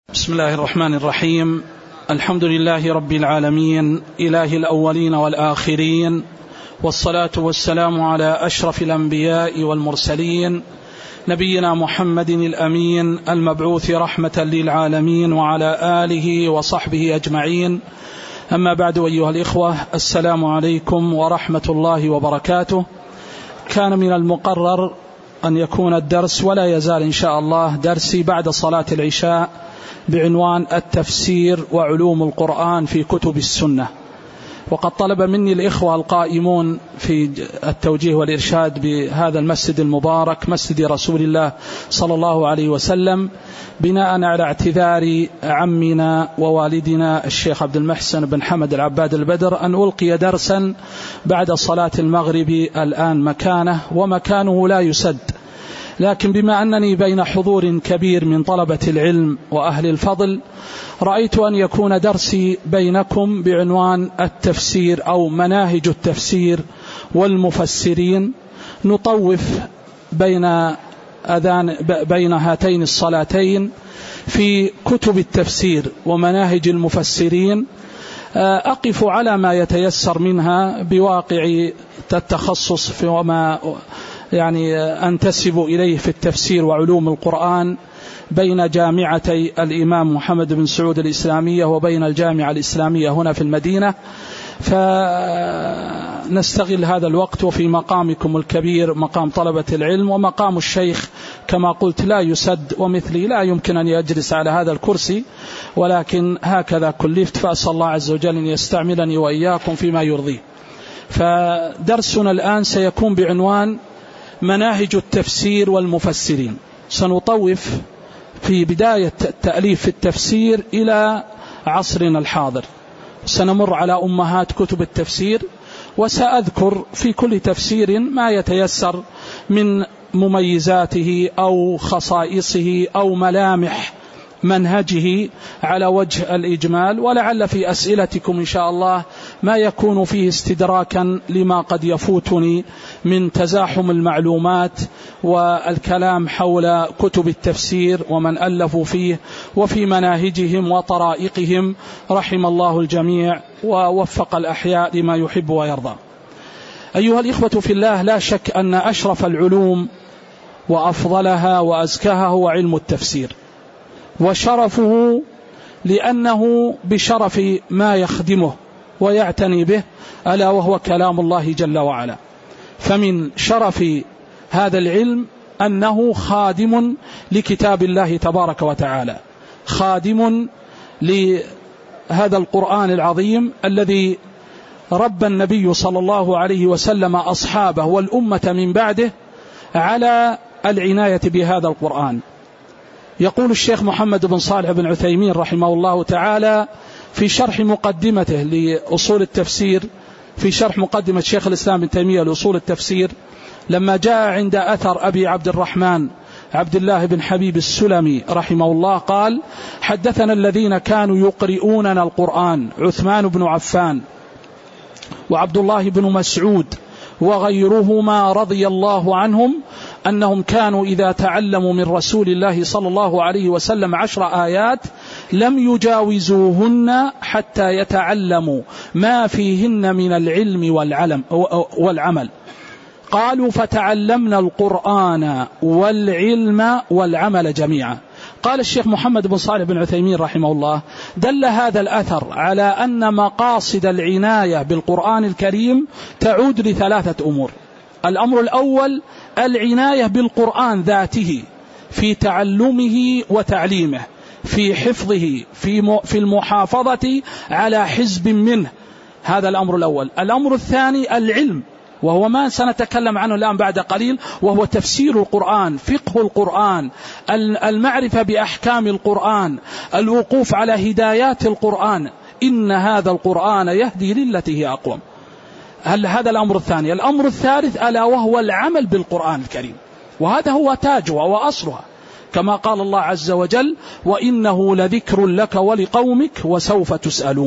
بسم الله الرحمن الرحيم. الحمد لله رب العالمين، إله الأولين والآخرين، والصلاة والسلام على أشرف الأنبياء والمرسلين، نبينا محمد الأمين المبعوث رحمة للعالمين، وعلى آله وصحبه أجمعين. أما بعد، أيها الإخوة، السلام عليكم ورحمة الله وبركاته. كان من المقرر أن يكون الدرس، ولا يزال إن شاء الله درسي بعد صلاة العشاء، بعنوان التفسير وعلوم القرآن في كتب السنة. وقد طلب مني الإخوة القائمون في التوجيه والإرشاد بهذا المسجد المبارك، مسجد رسول الله صلى الله عليه وسلم، بناء على اعتذار عمنا ووالدنا الشيخ عبد المحسن بن حمد العباد البدر، أن ألقي درسا بعد صلاة المغرب الآن مكانه، ومكانه لا يسد. لكن بما أنني بين حضور كبير من طلبة العلم وأهل الفضل، رأيت أن يكون درسي بينكم بعنوان التفسير أو مناهج التفسير والمفسرين. نطوف بين هاتين الصلاتين في كتب التفسير ومناهج المفسرين، أقف على ما يتيسر منها بواقع التخصص وما أنتسب إليه في التفسير وعلوم القرآن بين جامعتي الإمام محمد بن سعود الإسلامية وبين الجامعة الإسلامية هنا في المدينة. فنستغل هذا الوقت، وفي مقامكم الكبير مقام طلبة العلم، ومقام الشيخ كما قلت لا يسد، ومثلي لا يمكن أن يجلس على هذا الكرسي، ولكن هكذا كلفت، فأسأل الله عز وجل أن يستعملني وإياكم فيما يرضيه. فدرسنا الآن سيكون بعنوان مناهج التفسير والمفسرين. سنطوف في بداية التأليف في التفسير إلى عصرنا الحاضر، سنمر على أمهات كتب التفسير، وسأذكر في كل تفسير ما يتيسر من مميزاته أو خصائصه أو ملامح منهجه على وجه الإجمال، ولعل في أسئلتكم إن شاء الله ما يكون فيه استدراكا لما قد يفوتني من تزاحم المعلومات والكلام حول كتب التفسير ومن ألفوا فيه وفي مناهجهم وطرائقهم، رحم الله الجميع ووفق الأحياء لما يحب ويرضى. أيها الإخوة في الله، لا شك أن أشرف العلوم وأفضلها وأزكاها هو علم التفسير، وشرفه لأنه بشرف ما يخدمه ويعتني به، ألا وهو كلام الله جل وعلا. فمن شرف هذا العلم أنه خادم لكتاب الله تبارك وتعالى، خادم لهذا القرآن العظيم الذي ربى النبي صلى الله عليه وسلم أصحابه والأمة من بعده على العناية بهذا القرآن. يقول الشيخ محمد بن صالح بن عثيمين رحمه الله تعالى في شرح مقدمته لأصول التفسير، في شرح مقدمة شيخ الإسلام بن تيمية لأصول التفسير، لما جاء عند أثر أبي عبد الرحمن عبد الله بن حبيب السلمي رحمه الله، قال: حدثنا الذين كانوا يقرؤوننا القرآن عثمان بن عفان وعبد الله بن مسعود وغيرهما رضي الله عنهم، أنهم كانوا إذا تعلموا من رسول الله صلى الله عليه وسلم 10 آيات لم يجاوزوهن حتى يتعلموا ما فيهن من العلم والعمل. قالوا: فتعلمنا القرآن والعلم والعمل جميعا. قال الشيخ محمد بن صالح بن عثيمين رحمه الله: دل هذا الأثر على أن مقاصد العناية بالقرآن الكريم تعود ل3 أمور. الأمر الأول العناية بالقرآن ذاته، في تعلمه وتعليمه، في حفظه، في المحافظة على حزب منه، هذا الأمر الأول. الأمر الثاني العلم، وهو ما سنتكلم عنه الآن بعد قليل، وهو تفسير القرآن، فقه القرآن، المعرفة بأحكام القرآن، الوقوف على هدايات القرآن، إن هذا القرآن يهدي للتي هي أقوم. هذا الأمر الثاني. الأمر الثالث ألا وهو العمل بالقرآن الكريم، وهذا هو تاجها وأصلها، كما قال الله عز وجل: وإنه لذكر لك ولقومك وسوف تسألون.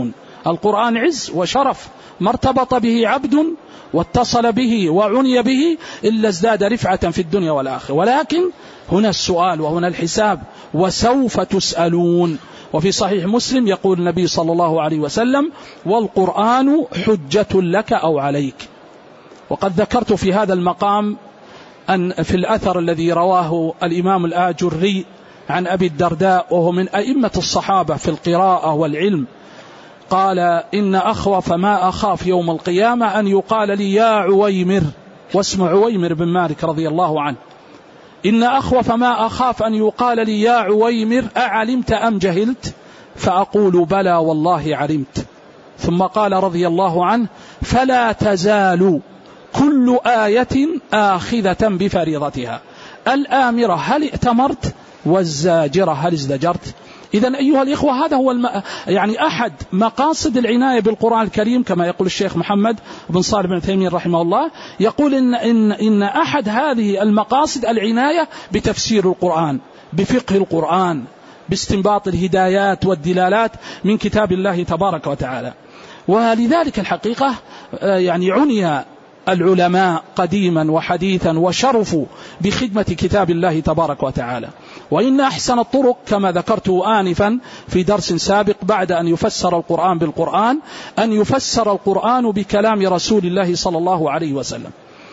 القرآن عز وشرف، ما ارتبط به عبد واتصل به وعني به إلا ازداد رفعة في الدنيا والآخرة. ولكن هنا السؤال وهنا الحساب، وسوف تسألون. وفي صحيح مسلم يقول النبي صلى الله عليه وسلم: والقرآن حجة لك أو عليك. وقد ذكرت في هذا المقام أن في الأثر الذي رواه الإمام الآجري عن أبي الدرداء وهو من أئمة الصحابة في القراءة والعلم، قال: إن أخوف ما أخاف يوم القيامة أن يقال لي يا عويمر، واسم عويمر بن مالك رضي الله عنه، إن أخوف ما أخاف أن يقال لي يا عويمر أعلمت أم جهلت؟ فأقول بلى والله علمت. ثم قال رضي الله عنه: فلا تزال كل آية آخذة بفريضتها، الآمرة هل ائتمرت، والزاجرة هل ازدجرت. إذن أيها الإخوة، هذا هو يعني أحد مقاصد العناية بالقرآن الكريم، كما يقول الشيخ محمد بن صالح بن عثيمين رحمه الله، يقول إن أحد هذه المقاصد العناية بتفسير القرآن، بفقه القرآن، باستنباط الهدايات والدلالات من كتاب الله تبارك وتعالى. ولذلك الحقيقة يعني عني العلماء قديما وحديثا وشرفوا بخدمة كتاب الله تبارك وتعالى. وإن أحسن الطرق كما ذكرت آنفا في درس سابق بعد أن يفسر القرآن بالقرآن أن يفسر القرآن بكلام رسول الله صلى الله عليه وسلم.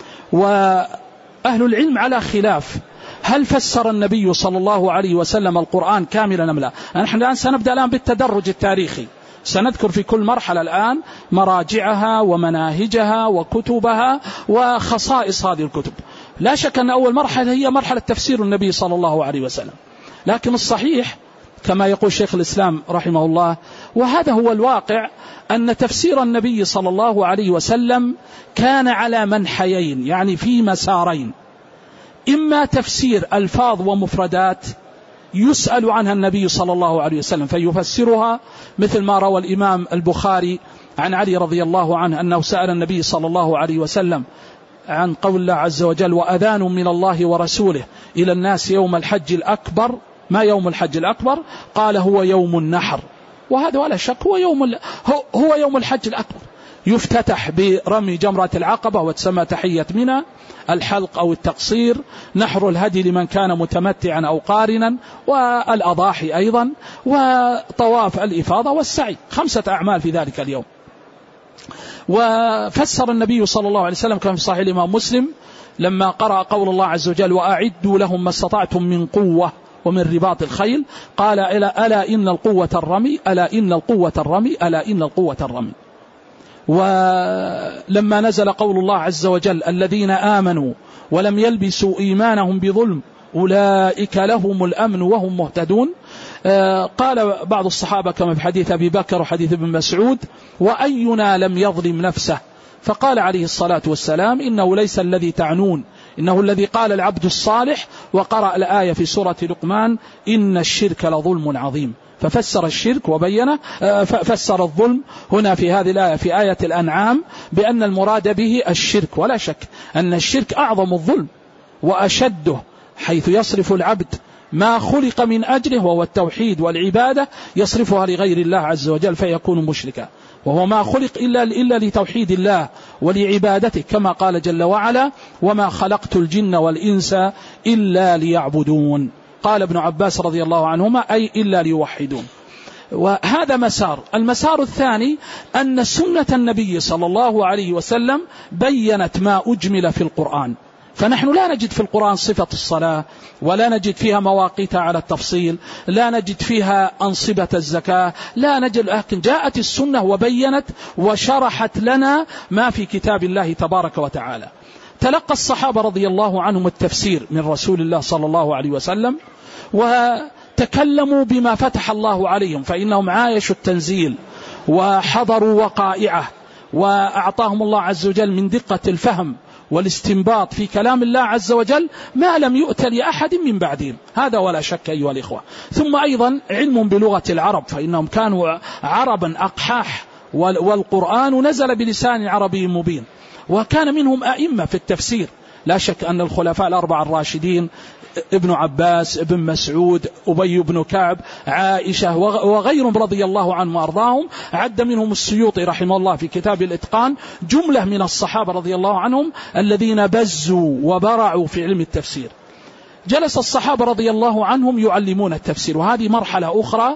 وأهل العلم على خلاف، هل فسر النبي صلى الله عليه وسلم القرآن كاملا أم لا؟ نحن الآن سنبدأ الآن بالتدرج التاريخي، سنذكر في كل مرحلة الآن مراجعها ومناهجها وكتبها وخصائص هذه الكتب. لا شك أن أول مرحلة هي مرحلة تفسير النبي صلى الله عليه وسلم، لكن الصحيح كما يقول شيخ الإسلام رحمه الله، وهذا هو الواقع، أن تفسير النبي صلى الله عليه وسلم كان على منحيين، يعني في مسارين: إما تفسير ألفاظ ومفردات يسأل عنها النبي صلى الله عليه وسلم فيفسرها، مثل ما روى الإمام البخاري عن علي رضي الله عنه أنه سأل النبي صلى الله عليه وسلم عن قول الله عز وجل: وأذان من الله ورسوله إلى الناس يوم الحج الأكبر. ما يوم الحج الأكبر؟ قال: هو يوم النحر. وهذا ولا شك هو يوم الحج الأكبر، يفتتح برمي جمرة العقبة وتسمى تحية منى، الحلق أو التقصير، نحر الهدي لمن كان متمتعا أو قارنا، والأضاحي أيضا، وطواف الإفاضة والسعي، 5 أعمال في ذلك اليوم. وفسر النبي صلى الله عليه وسلم كما في صحيح الإمام مسلم لما قرأ قول الله عز وجل: وأعدوا لهم ما استطعتم من قوة ومن رباط الخيل، قال: ألا إن القوة الرمي، ألا إن القوة الرمي، ألا إن القوة الرمي. ولما نزل قول الله عز وجل: الذين آمنوا ولم يلبسوا إيمانهم بظلم أولئك لهم الأمن وهم مهتدون، قال بعض الصحابة كما في حديث أبي بكر وحديث ابن مسعود: وأينا لم يظلم نفسه؟ فقال عليه الصلاة والسلام: إنه ليس الذي تعنون، إنه الذي قال العبد الصالح. وقرأ الآية في سورة لقمان: إن الشرك لظلم عظيم. ففسر الشرك وبينه، فسر الظلم هنا في هذه الآية في آية الأنعام بأن المراد به الشرك. ولا شك أن الشرك أعظم الظلم وأشده، حيث يصرف العبد ما خلق من أجله وهو التوحيد والعبادة يصرفها لغير الله عز وجل فيكون مشركا، وهو ما خلق إلا لتوحيد الله ولعبادته، كما قال جل وعلا: وما خلقت الجن والإنس إلا ليعبدون. قال ابن عباس رضي الله عنهما: أي إلا ليوحدون. وهذا مسار. المسار الثاني أن سنة النبي صلى الله عليه وسلم بيّنت ما أجمل في القرآن، فنحن لا نجد في القرآن صفة الصلاة، ولا نجد فيها مواقيتها على التفصيل، لا نجد فيها أنصبة الزكاة، لا نجد، لكن جاءت السنة وبيّنت وشرحت لنا ما في كتاب الله تبارك وتعالى. تلقى الصحابة رضي الله عنهم التفسير من رسول الله صلى الله عليه وسلم، وتكلموا بما فتح الله عليهم، فإنهم عايشوا التنزيل وحضروا وقائعه، وأعطاهم الله عز وجل من دقة الفهم والاستنباط في كلام الله عز وجل ما لم يؤت لأحد من بعدهم، هذا ولا شك أيها الإخوة. ثم أيضا علم بلغة العرب، فإنهم كانوا عربا أقحاح، والقرآن نزل بلسان عربي مبين، وكان منهم أئمة في التفسير. لا شك أن الخلفاء الأربعة الراشدين ابن عباس، ابن مسعود، أبي بن كعب، عائشة وغيرهم رضي الله عنهم وأرضاهم. عد منهم السيوطي رحمه الله في كتاب الإتقان جملة من الصحابة رضي الله عنهم الذين بزوا وبرعوا في علم التفسير. جلس الصحابة رضي الله عنهم يعلمون التفسير، وهذه مرحلة أخرى،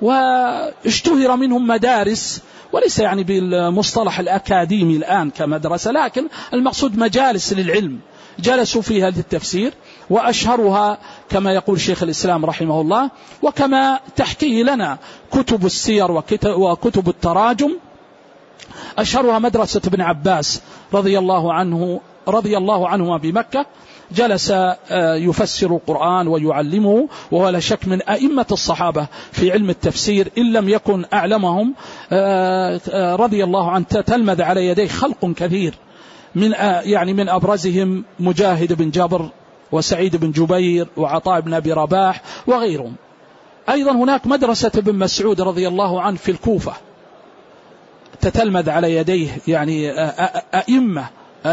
واشتهر منهم مدارس، وليس يعني بالمصطلح الأكاديمي الآن كمدرسة، لكن المقصود مجالس للعلم جلسوا فيها للتفسير، وأشهرها كما يقول شيخ الإسلام رحمه الله، وكما تحكيه لنا كتب السير وكتب التراجم، أشهرها مدرسة ابن عباس رضي الله عنهما بمكة. جلس يفسر القرآن ويعلمه، وهو لا شك من أئمة الصحابة في علم التفسير، إن لم يكن أعلمهم رضي الله عنه. تلمذ على يديه خلق كثير، من أبرزهم مجاهد بن جبر وسعيد بن جبير وعطاء بن أبي رباح وغيرهم. أيضا هناك مدرسة ابن مسعود رضي الله عنه في الكوفة، تتلمذ على يديه أئمة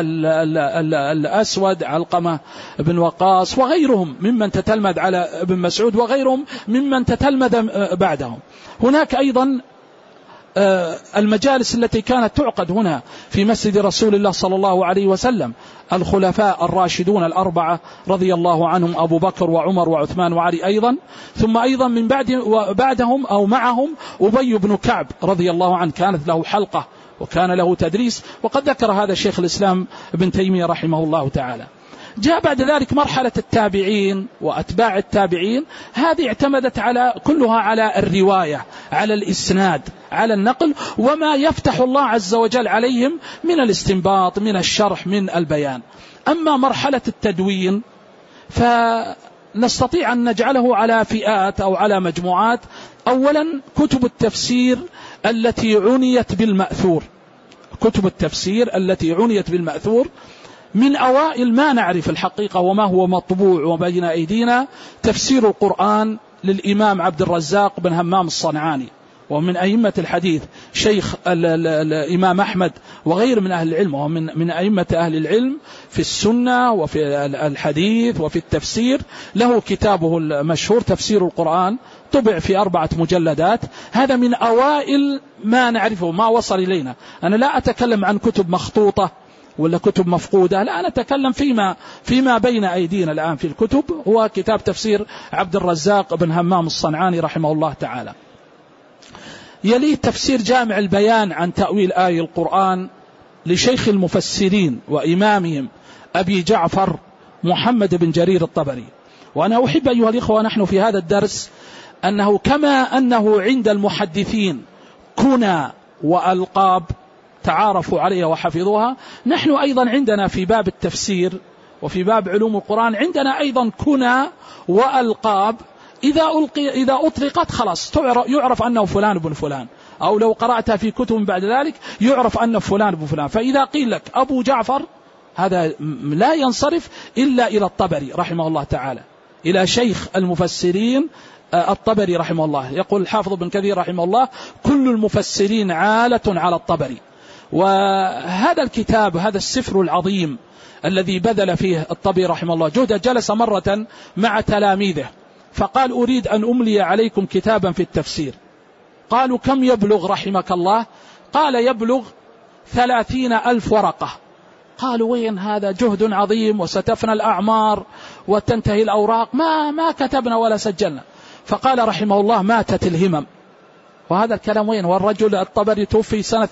الأسود، علقمة بن وقاص وغيرهم ممن تتلمذ على ابن مسعود، وغيرهم ممن تتلمذ بعدهم. هناك أيضا المجالس التي كانت تعقد هنا في مسجد رسول الله صلى الله عليه وسلم، الخلفاء الراشدون الأربعة رضي الله عنهم، أبو بكر وعمر وعثمان وعلي أيضا، ثم أيضا من بعدهم أو معهم أبي بن كعب رضي الله عنه، كانت له حلقة وكان له تدريس، وقد ذكر هذا شيخ الإسلام ابن تيمية رحمه الله تعالى. جاء بعد ذلك مرحلة التابعين وأتباع التابعين، هذه اعتمدت كلها على الرواية، على الإسناد، على النقل، وما يفتح الله عز وجل عليهم من الاستنباط، من الشرح، من البيان. أما مرحلة التدوين فنستطيع أن نجعله على فئات أو على مجموعات. أولا كتب التفسير التي عنيت بالمأثور، كتب التفسير التي عنيت بالمأثور، من أوائل ما نعرف الحقيقة وما هو مطبوع وبين أيدينا تفسير القرآن للإمام عبد الرزاق بن همام الصنعاني، ومن أئمة الحديث شيخ الإمام أحمد وغير من أهل العلم، ومن أئمة أهل العلم في السنة وفي الحديث وفي التفسير. له كتابه المشهور تفسير القرآن، طبع في 4 مجلدات. هذا من أوائل ما نعرفه، ما وصل إلينا. أنا لا أتكلم عن كتب مخطوطة ولا كتب مفقودة، لا، أنا أتكلم فيما بين أيدينا الآن في الكتب، هو كتاب تفسير عبد الرزاق بن همام الصنعاني رحمه الله تعالى. يليه تفسير جامع البيان عن تأويل آي القرآن لشيخ المفسرين وإمامهم أبي جعفر محمد بن جرير الطبري. وأنا أحب أيها الإخوة ونحن في هذا الدرس أنه كما أنه عند المحدثين كنى وألقاب تعارفوا عليها وحفظوها، نحن أيضا عندنا في باب التفسير وفي باب علوم القرآن عندنا أيضا كنى وألقاب، إذا أطلقت خلاص يعرف أنه فلان بن فلان، أو لو قرأتها في كتب بعد ذلك يعرف أنه فلان بن فلان. فإذا قيل لك أبو جعفر، هذا لا ينصرف إلا إلى الطبري رحمه الله تعالى، إلى شيخ المفسرين الطبري رحمه الله. يقول الحافظ بن كثير رحمه الله: كل المفسرين عالة على الطبري. وهذا الكتاب، هذا السفر العظيم الذي بذل فيه الطبري رحمه الله جهده، جلس مرة مع تلاميذه فقال: أريد أن أملي عليكم كتابا في التفسير. قالوا: كم يبلغ رحمك الله؟ قال: يبلغ 30,000 ورقة. قالوا: وين هذا؟ جهد عظيم وستفنى الأعمار وتنتهي الأوراق، ما كتبنا ولا سجلنا. فقال رحمه الله: ماتت الهمم. وهذا الكلام وين؟ والرجل الطبري توفي سنة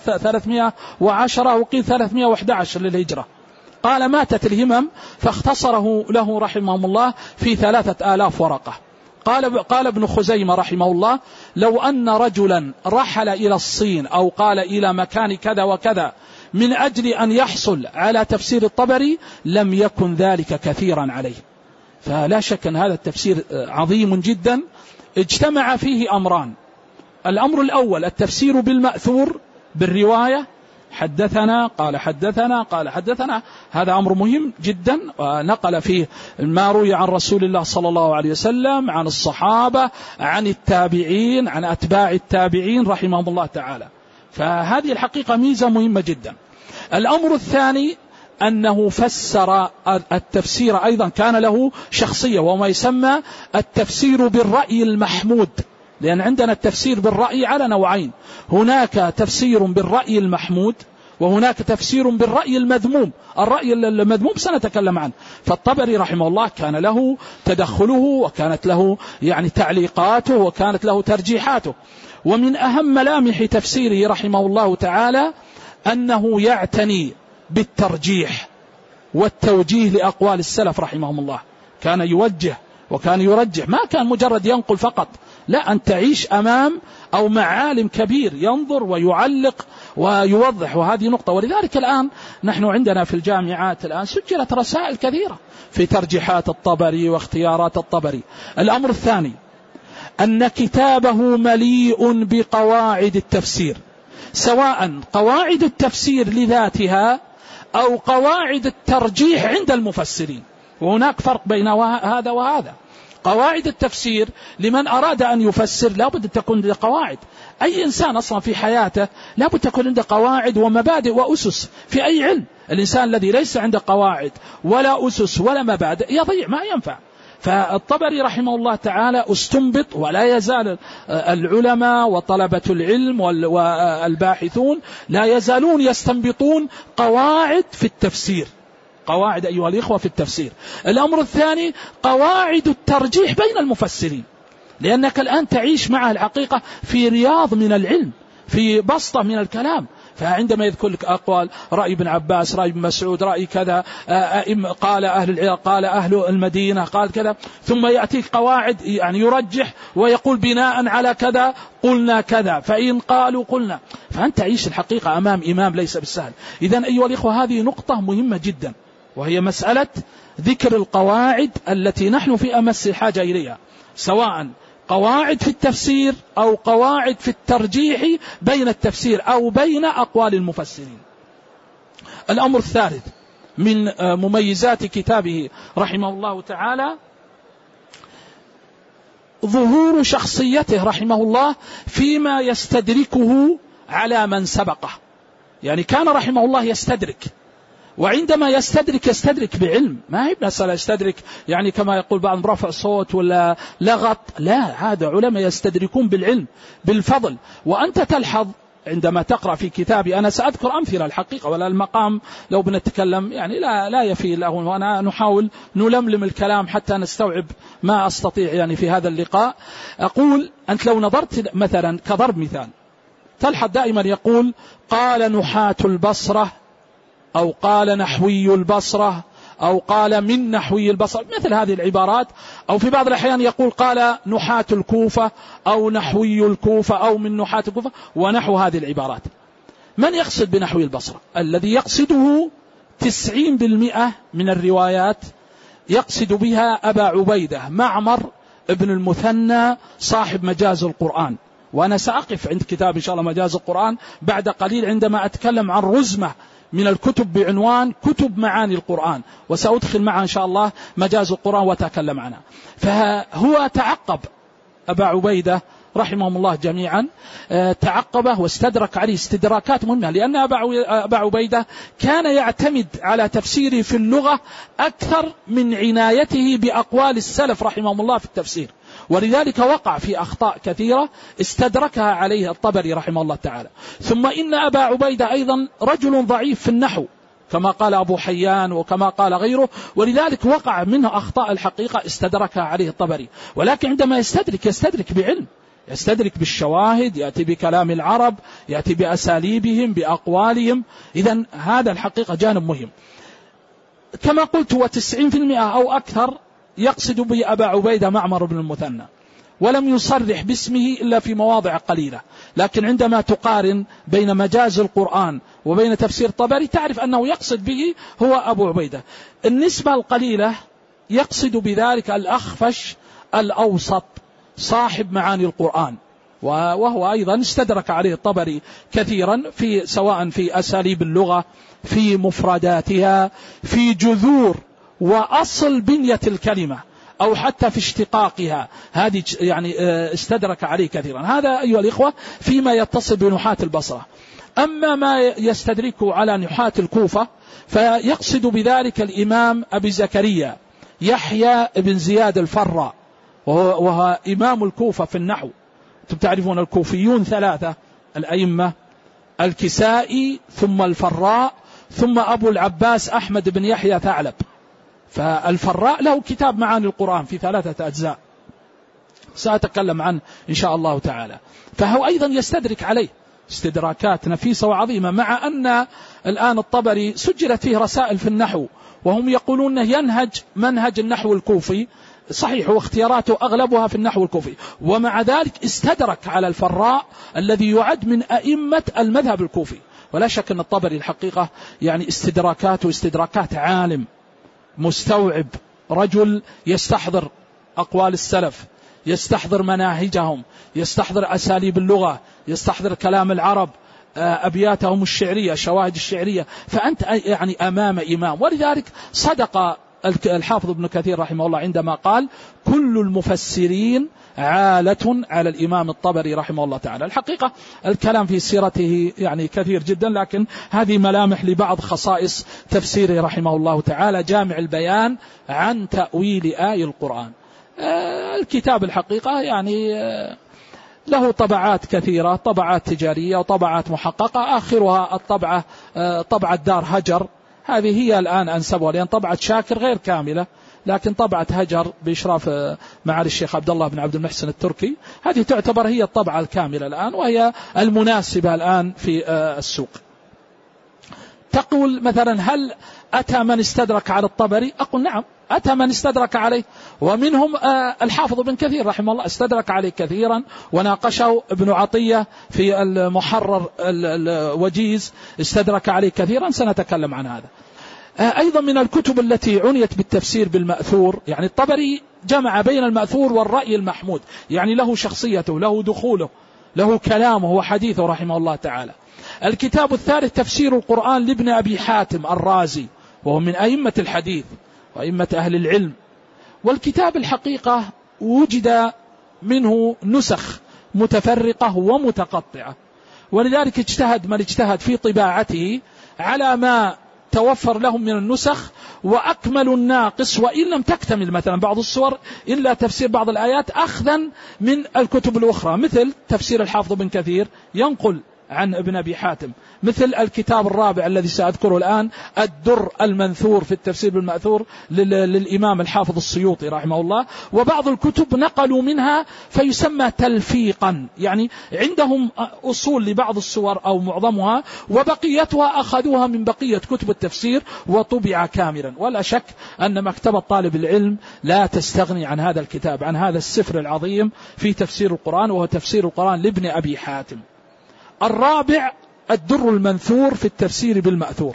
310 وقيل 311 للهجرة. قال: ماتت الهمم، فاختصره له رحمه الله في 3,000 ورقة. قال ابن خزيمة رحمه الله: لو أن رجلا رحل إلى الصين أو قال إلى مكان كذا وكذا من أجل أن يحصل على تفسير الطبري لم يكن ذلك كثيرا عليه. فلا شك أن هذا التفسير عظيم جدا، اجتمع فيه أمران. الأمر الأول التفسير بالمأثور بالرواية، حدثنا قال حدثنا قال حدثنا، هذا أمر مهم جدا، ونقل فيه ما روي عن رسول الله صلى الله عليه وسلم، عن الصحابة، عن التابعين، عن أتباع التابعين رحمهم الله تعالى. فهذه الحقيقة ميزة مهمة جدا. الأمر الثاني أنه فسر التفسير أيضا كان له شخصية، وما يسمى التفسير بالرأي المحمود، لأن عندنا التفسير بالرأي على نوعين، هناك تفسير بالرأي المحمود وهناك تفسير بالرأي المذموم. الرأي المذموم سنتكلم عنه. فالطبري رحمه الله كان له تدخله، وكانت له يعني تعليقاته، وكانت له ترجيحاته. ومن أهم ملامح تفسيره رحمه الله تعالى أنه يعتني بالترجيح والتوجيه لأقوال السلف رحمهم الله. كان يوجه وكان يرجح، ما كان مجرد ينقل فقط، لا، أن تعيش أمام أو مع عالم كبير ينظر ويعلق ويوضح. وهذه نقطة. ولذلك الآن نحن عندنا في الجامعات الآن سجلت رسائل كثيرة في ترجيحات الطبري واختيارات الطبري. الأمر الثاني أن كتابه مليء بقواعد التفسير، سواء قواعد التفسير لذاتها أو قواعد الترجيح عند المفسرين، وهناك فرق بين هذا وهذا. قواعد التفسير لمن أراد أن يفسر لابد أن تكون عنده قواعد. أي إنسان أصلا في حياته لابد تكون عنده قواعد ومبادئ وأسس في أي علم. الإنسان الذي ليس عنده قواعد ولا أسس ولا مبادئ يضيع، ما ينفع. فالطبري رحمه الله تعالى استنبط، ولا يزال العلماء وطلبة العلم والباحثون لا يزالون يستنبطون قواعد في التفسير، قواعد أيها الإخوة في التفسير. الأمر الثاني قواعد الترجيح بين المفسرين، لأنك الآن تعيش مع الحقيقة في رياض من العلم، في بسطة من الكلام. فعندما يذكر لك أقوال رأي ابن عباس، رأي ابن مسعود، رأي كذا، قال أهل العراق، قال أهل المدينة، قال كذا، ثم يأتيك قواعد يعني يرجح ويقول بناء على كذا قلنا كذا، فإن قالوا قلنا. فأنت تعيش الحقيقة أمام إمام ليس بالسهل. إذن أيها الإخوة هذه نقطة مهمة جدا، وهي مسألة ذكر القواعد التي نحن في أمس الحاجة إليها، سواء قواعد في التفسير أو قواعد في الترجيح بين التفسير أو بين أقوال المفسرين. الأمر الثالث من مميزات كتابه رحمه الله تعالى ظهور شخصيته رحمه الله فيما يستدركه على من سبقه. يعني كان رحمه الله يستدرك، وعندما يستدرك بعلم، ما هي مسألة يستدرك يعني كما يقول بعض رفع صوت ولا لغط، لا، هذا علماء يستدركون بالعلم بالفضل. وأنت تلحظ عندما تقرأ في كتابي، أنا سأذكر أمثلة الحقيقة، ولا المقام لو بنتكلم يعني لا يفي له، وأنا نحاول نلملم الكلام حتى نستوعب ما أستطيع يعني في هذا اللقاء. أقول أنت لو نظرت مثلا كضرب مثال، تلحظ دائما يقول قال نحاة البصرة، أو قال نحوي البصرة، أو قال من نحوي البصرة، مثل هذه العبارات. أو في بعض الأحيان يقول قال نحاة الكوفة، أو نحوي الكوفة، أو من نحاة الكوفة، ونحو هذه العبارات. من يقصد بنحوي البصرة؟ الذي يقصده 90% من الروايات يقصد بها أبا عبيدة معمر ابن المثنى صاحب مجاز القرآن. وأنا سأقف عند كتاب إن شاء الله مجاز القرآن بعد قليل عندما أتكلم عن رزمة من الكتب بعنوان كتب معاني القرآن، وسأدخل معها إن شاء الله مجاز القرآن وتكلم عنها. فهو تعقب أبا عبيدة رحمهم الله جميعا، تعقبه واستدرك عليه استدراكات مهمة، لأن أبا عبيدة كان يعتمد على تفسيره في اللغة أكثر من عنايته بأقوال السلف رحمهم الله في التفسير، ولذلك وقع في أخطاء كثيرة استدركها عليه الطبري رحمه الله تعالى. ثم إن أبا عبيدة أيضا رجل ضعيف في النحو كما قال أبو حيان وكما قال غيره، ولذلك وقع منه أخطاء الحقيقة استدركها عليه الطبري. ولكن عندما يستدرك بعلم، يستدرك بالشواهد، يأتي بكلام العرب، يأتي بأساليبهم بأقوالهم. إذن هذا الحقيقة جانب مهم. كما قلت هو 90% أو أكثر يقصد به أبا عبيدة معمر بن المثنى، ولم يصرح باسمه إلا في مواضع قليلة. لكن عندما تقارن بين مجاز القرآن وبين تفسير طبري تعرف أنه يقصد به هو أبو عبيدة. النسبة القليلة يقصد بذلك الأخفش الأوسط صاحب معاني القرآن، وهو أيضا استدرك عليه الطبري كثيرا في سواء في أساليب اللغة، في مفرداتها، في جذور وأصل بنية الكلمة، أو حتى في اشتقاقها. هذه يعني استدرك عليه كثيرا. هذا أيها الإخوة فيما يتصل بنحاة البصرة. أما ما يستدركه على نحاة الكوفة فيقصد بذلك الإمام أبي زكريا يحيى بن زياد الفراء، وهو إمام الكوفة في النحو. أنتم تعرفون الكوفيون ثلاثة الأئمة: الكسائي ثم الفراء ثم أبو العباس أحمد بن يحيى ثعلب. فالفراء له كتاب معاني القرآن في 3 أجزاء سأتكلم عنه إن شاء الله تعالى. فهو أيضا يستدرك عليه استدراكات نفيسة وعظيمة، مع أن الآن الطبري سجلت فيه رسائل في النحو وهم يقولون أنه ينهج منهج النحو الكوفي، صحيح واختياراته أغلبها في النحو الكوفي، ومع ذلك استدرك على الفراء الذي يعد من أئمة المذهب الكوفي. ولا شك أن الطبري الحقيقة يعني استدراكات عالم مستوعب، رجل يستحضر أقوال السلف، يستحضر مناهجهم، يستحضر أساليب اللغة، يستحضر كلام العرب، أبياتهم الشعرية، شواهد الشعرية. فأنت يعني أمام إمام. ولذلك صدق الحافظ ابن كثير رحمه الله عندما قال: كل المفسرين عالة على الإمام الطبري رحمه الله تعالى. الحقيقة الكلام في سيرته يعني كثير جدا، لكن هذه ملامح لبعض خصائص تفسيره رحمه الله تعالى. جامع البيان عن تأويل آي القرآن. الكتاب الحقيقة يعني له طبعات كثيرة، طبعات تجارية وطبعات محققة، آخرها الطبعة طبعة دار هجر، هذه هي الآن أنسبها، لأن طبعة شاكر غير كاملة، لكن طبعة هجر بإشراف معالي الشيخ عبد الله بن عبد المحسن التركي هذه تعتبر هي الطبعة الكاملة الآن، وهي المناسبة الآن في السوق. تقول مثلا: هل أتى من استدرك على الطبري؟ أقول نعم، أتى من استدرك عليه، ومنهم الحافظ بن كثير رحمه الله استدرك عليه كثيرا، وناقشه ابن عطية في المحرر الوجيز استدرك عليه كثيرا، سنتكلم عن هذا. أيضا من الكتب التي عنيت بالتفسير بالمأثور، يعني الطبري جمع بين المأثور والرأي المحمود، يعني له شخصيته، له دخوله، له كلامه وحديثه رحمه الله تعالى. الكتاب الثالث تفسير القرآن لابن أبي حاتم الرازي، وهو من أئمة الحديث وأئمة أهل العلم. والكتاب الحقيقة وجد منه نسخ متفرقة ومتقطعة، ولذلك اجتهد من اجتهد في طباعته على ما توفر لهم من النسخ، وأكمل الناقص وإن لم تكتمل مثلا بعض الصور إلا تفسير بعض الآيات أخذا من الكتب الأخرى، مثل تفسير الحافظ بن كثير ينقل عن ابن أبي حاتم، مثل الكتاب الرابع الذي سأذكره الآن الدر المنثور في التفسير بالمأثور للإمام الحافظ السيوطي رحمه الله. وبعض الكتب نقلوا منها فيسمى تلفيقا، يعني عندهم أصول لبعض السور أو معظمها، وبقيتها أخذوها من بقية كتب التفسير وطبع كاملا. ولا شك أن مكتبة طالب العلم لا تستغني عن هذا الكتاب، عن هذا السفر العظيم في تفسير القرآن، وهو تفسير القرآن لابن أبي حاتم. الرابع الدر المنثور في التفسير بالمأثور،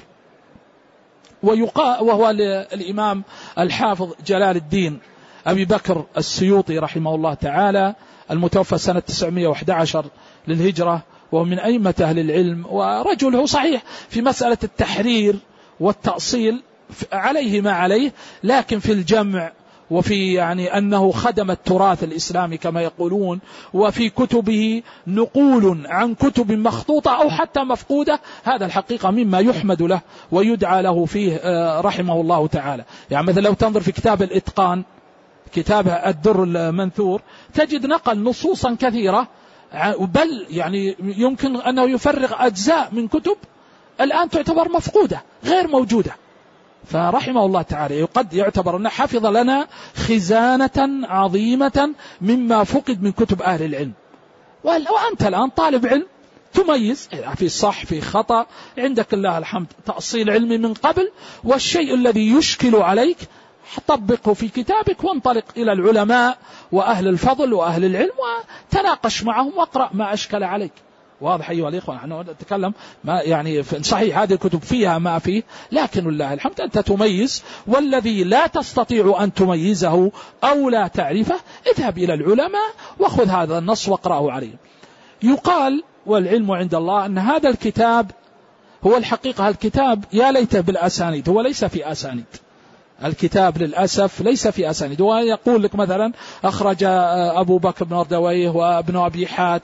وهو الإمام الحافظ جلال الدين أبي بكر السيوطي رحمه الله تعالى، المتوفى سنة 911 للهجرة، وهو من أئمة أهل العلم، ورجله صحيح في مسألة التحرير والتأصيل عليه ما عليه، لكن في الجمع وفي يعني أنه خدم التراث الإسلامي كما يقولون، وفي كتبه نقول عن كتب مخطوطة أو حتى مفقودة، هذا الحقيقة مما يحمد له ويدعى له فيه رحمه الله تعالى. يعني مثلا لو تنظر في كتاب الإتقان، كتاب الدر المنثور، تجد نقل نصوصا كثيرة، بل يعني يمكن أنه يفرغ أجزاء من كتب الآن تعتبر مفقودة غير موجودة. فرحمه الله تعالى قد يعتبر أنه حفظ لنا خزانة عظيمة مما فقد من كتب أهل العلم. وأنت الآن طالب علم تميز في صح في خطأ، عندك الله الحمد تأصيل علمي من قبل، والشيء الذي يشكل عليك طبقه في كتابك، وانطلق إلى العلماء وأهل الفضل وأهل العلم وتناقش معهم واقرأ ما أشكل عليك. واضح أيها الإخوة، نحن نتكلم ما يعني صحيح هذه الكتب فيها ما فيه، لكن لله الحمد أنت تميز، والذي لا تستطيع أن تميزه أو لا تعرفه اذهب إلى العلماء وخذ هذا النص واقرأه عليه. يقال والعلم عند الله أن هذا الكتاب هو الحقيقة الكتاب يا ليته بالأسانيد، هو ليس في أسانيد، الكتاب للأسف ليس في أسانيد. ويقول لك مثلا أخرج أبو بكر بن مردويه وابن أبي حاتم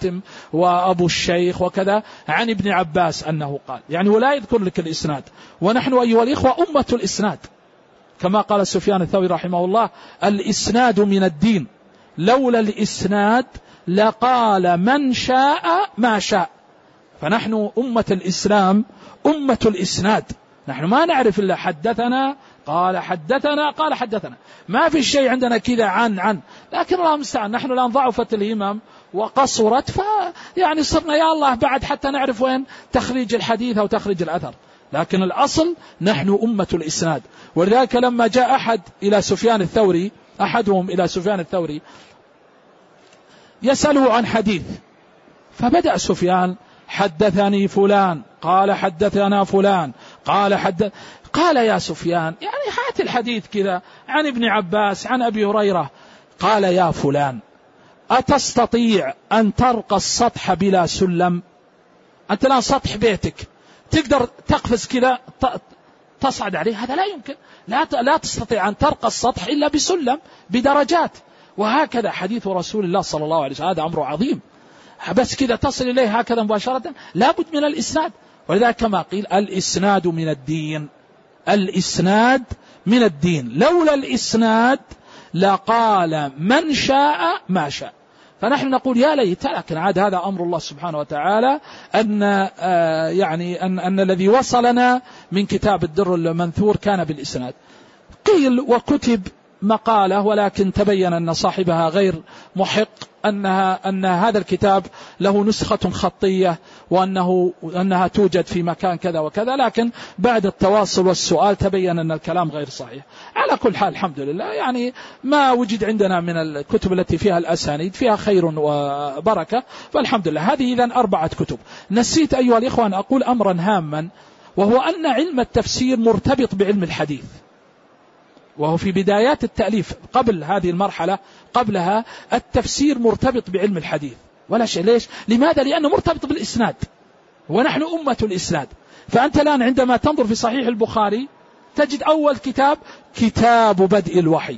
وأبو الشيخ وكذا عن ابن عباس أنه قال، يعني ولا يذكر لك الإسناد. ونحن أيها الإخوة أمة الإسناد، كما قال سفيان الثوري رحمه الله: الإسناد من الدين، لولا الإسناد لقال من شاء ما شاء. فنحن أمة الإسلام أمة الإسناد، نحن ما نعرف إلا حدثنا قال حدثنا قال حدثنا، ما في شيء عندنا كذا عن لكن الله المستعان نحن الآن ضعفت الهمم وقصرت، يعني صرنا يا الله بعد حتى نعرف وين تخريج الحديث أو تخريج الأثر، لكن الأصل نحن أمة الإسناد. ولذلك لما جاء أحدهم إلى سفيان الثوري يسأله عن حديث، فبدأ سفيان: حدثني فلان قال حدثنا فلان قال يا سفيان، يعني هات الحديث كذا عن ابن عباس عن أبي هريرة. قال: يا فلان، أتستطيع أن ترقى السطح بلا سلم؟ أنت الآن سطح بيتك تقدر تقفز كذا تصعد عليه، هذا لا يمكن، لا تستطيع أن ترقى السطح إلا بسلم بدرجات. وهكذا حديث رسول الله صلى الله عليه وسلم هذا أمر عظيم، بس كذا تصل إليه هكذا مباشرة، لا بد من الإسناد. ولذلك كما قيل: الإسناد من الدين، الإسناد من الدين، لولا الإسناد لقال من شاء ما شاء. فنحن نقول يا ليت، لكن عاد هذا أمر الله سبحانه وتعالى أن الذي وصلنا من كتاب الدر المنثور كان بالإسناد. قيل وكتب مقالة، ولكن تبين أن صاحبها غير محق، أن هذا الكتاب له نسخة خطية وأنها توجد في مكان كذا وكذا، لكن بعد التواصل والسؤال تبين أن الكلام غير صحيح. على كل حال الحمد لله، يعني ما وجد عندنا من الكتب التي فيها الأسانيد فيها خير وبركة، فالحمد لله. هذه إذن 4 كتب. نسيت أيها الإخوة أن أقول أمرا هاما، وهو أن علم التفسير مرتبط بعلم الحديث، وهو في بدايات التأليف قبل هذه المرحلة، قبلها التفسير مرتبط بعلم الحديث ولا شيء. ليش؟ لماذا؟ لأنه مرتبط بالإسناد، ونحن أمة الإسناد. فأنت الآن عندما تنظر في صحيح البخاري تجد أول كتاب بدء الوحي،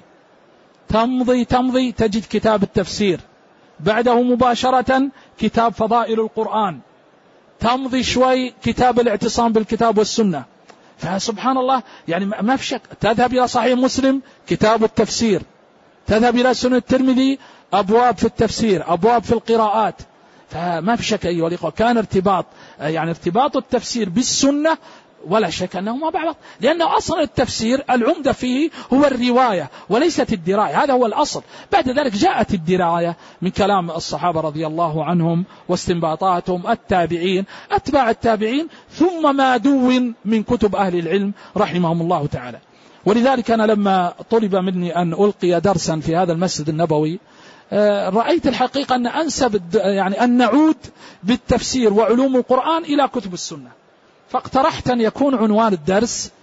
تمضي تجد كتاب التفسير، بعده مباشرة كتاب فضائل القرآن، تمضي شوي كتاب الاعتصام بالكتاب والسنة. فسبحان الله، يعني ما في شك. تذهب إلى صحيح مسلم كتاب التفسير، تذهب إلى سنن الترمذي أبواب في التفسير، أبواب في القراءات. فما في شك أيها الأخوة كان ارتباط التفسير بالسنة ولا شك أنه ما بعض، لأنه أصلا التفسير العمدة فيه هو الرواية وليست الدراية، هذا هو الأصل. بعد ذلك جاءت الدراية من كلام الصحابة رضي الله عنهم واستنباطاتهم، التابعين، أتباع التابعين، ثم ما دون من كتب أهل العلم رحمهم الله تعالى. ولذلك أنا لما طلب مني أن ألقي درسا في هذا المسجد النبوي رأيت الحقيقة أن أنسب أن نعود بالتفسير وعلوم القرآن إلى كتب السنة، فاقترحت أن يكون عنوان الدرس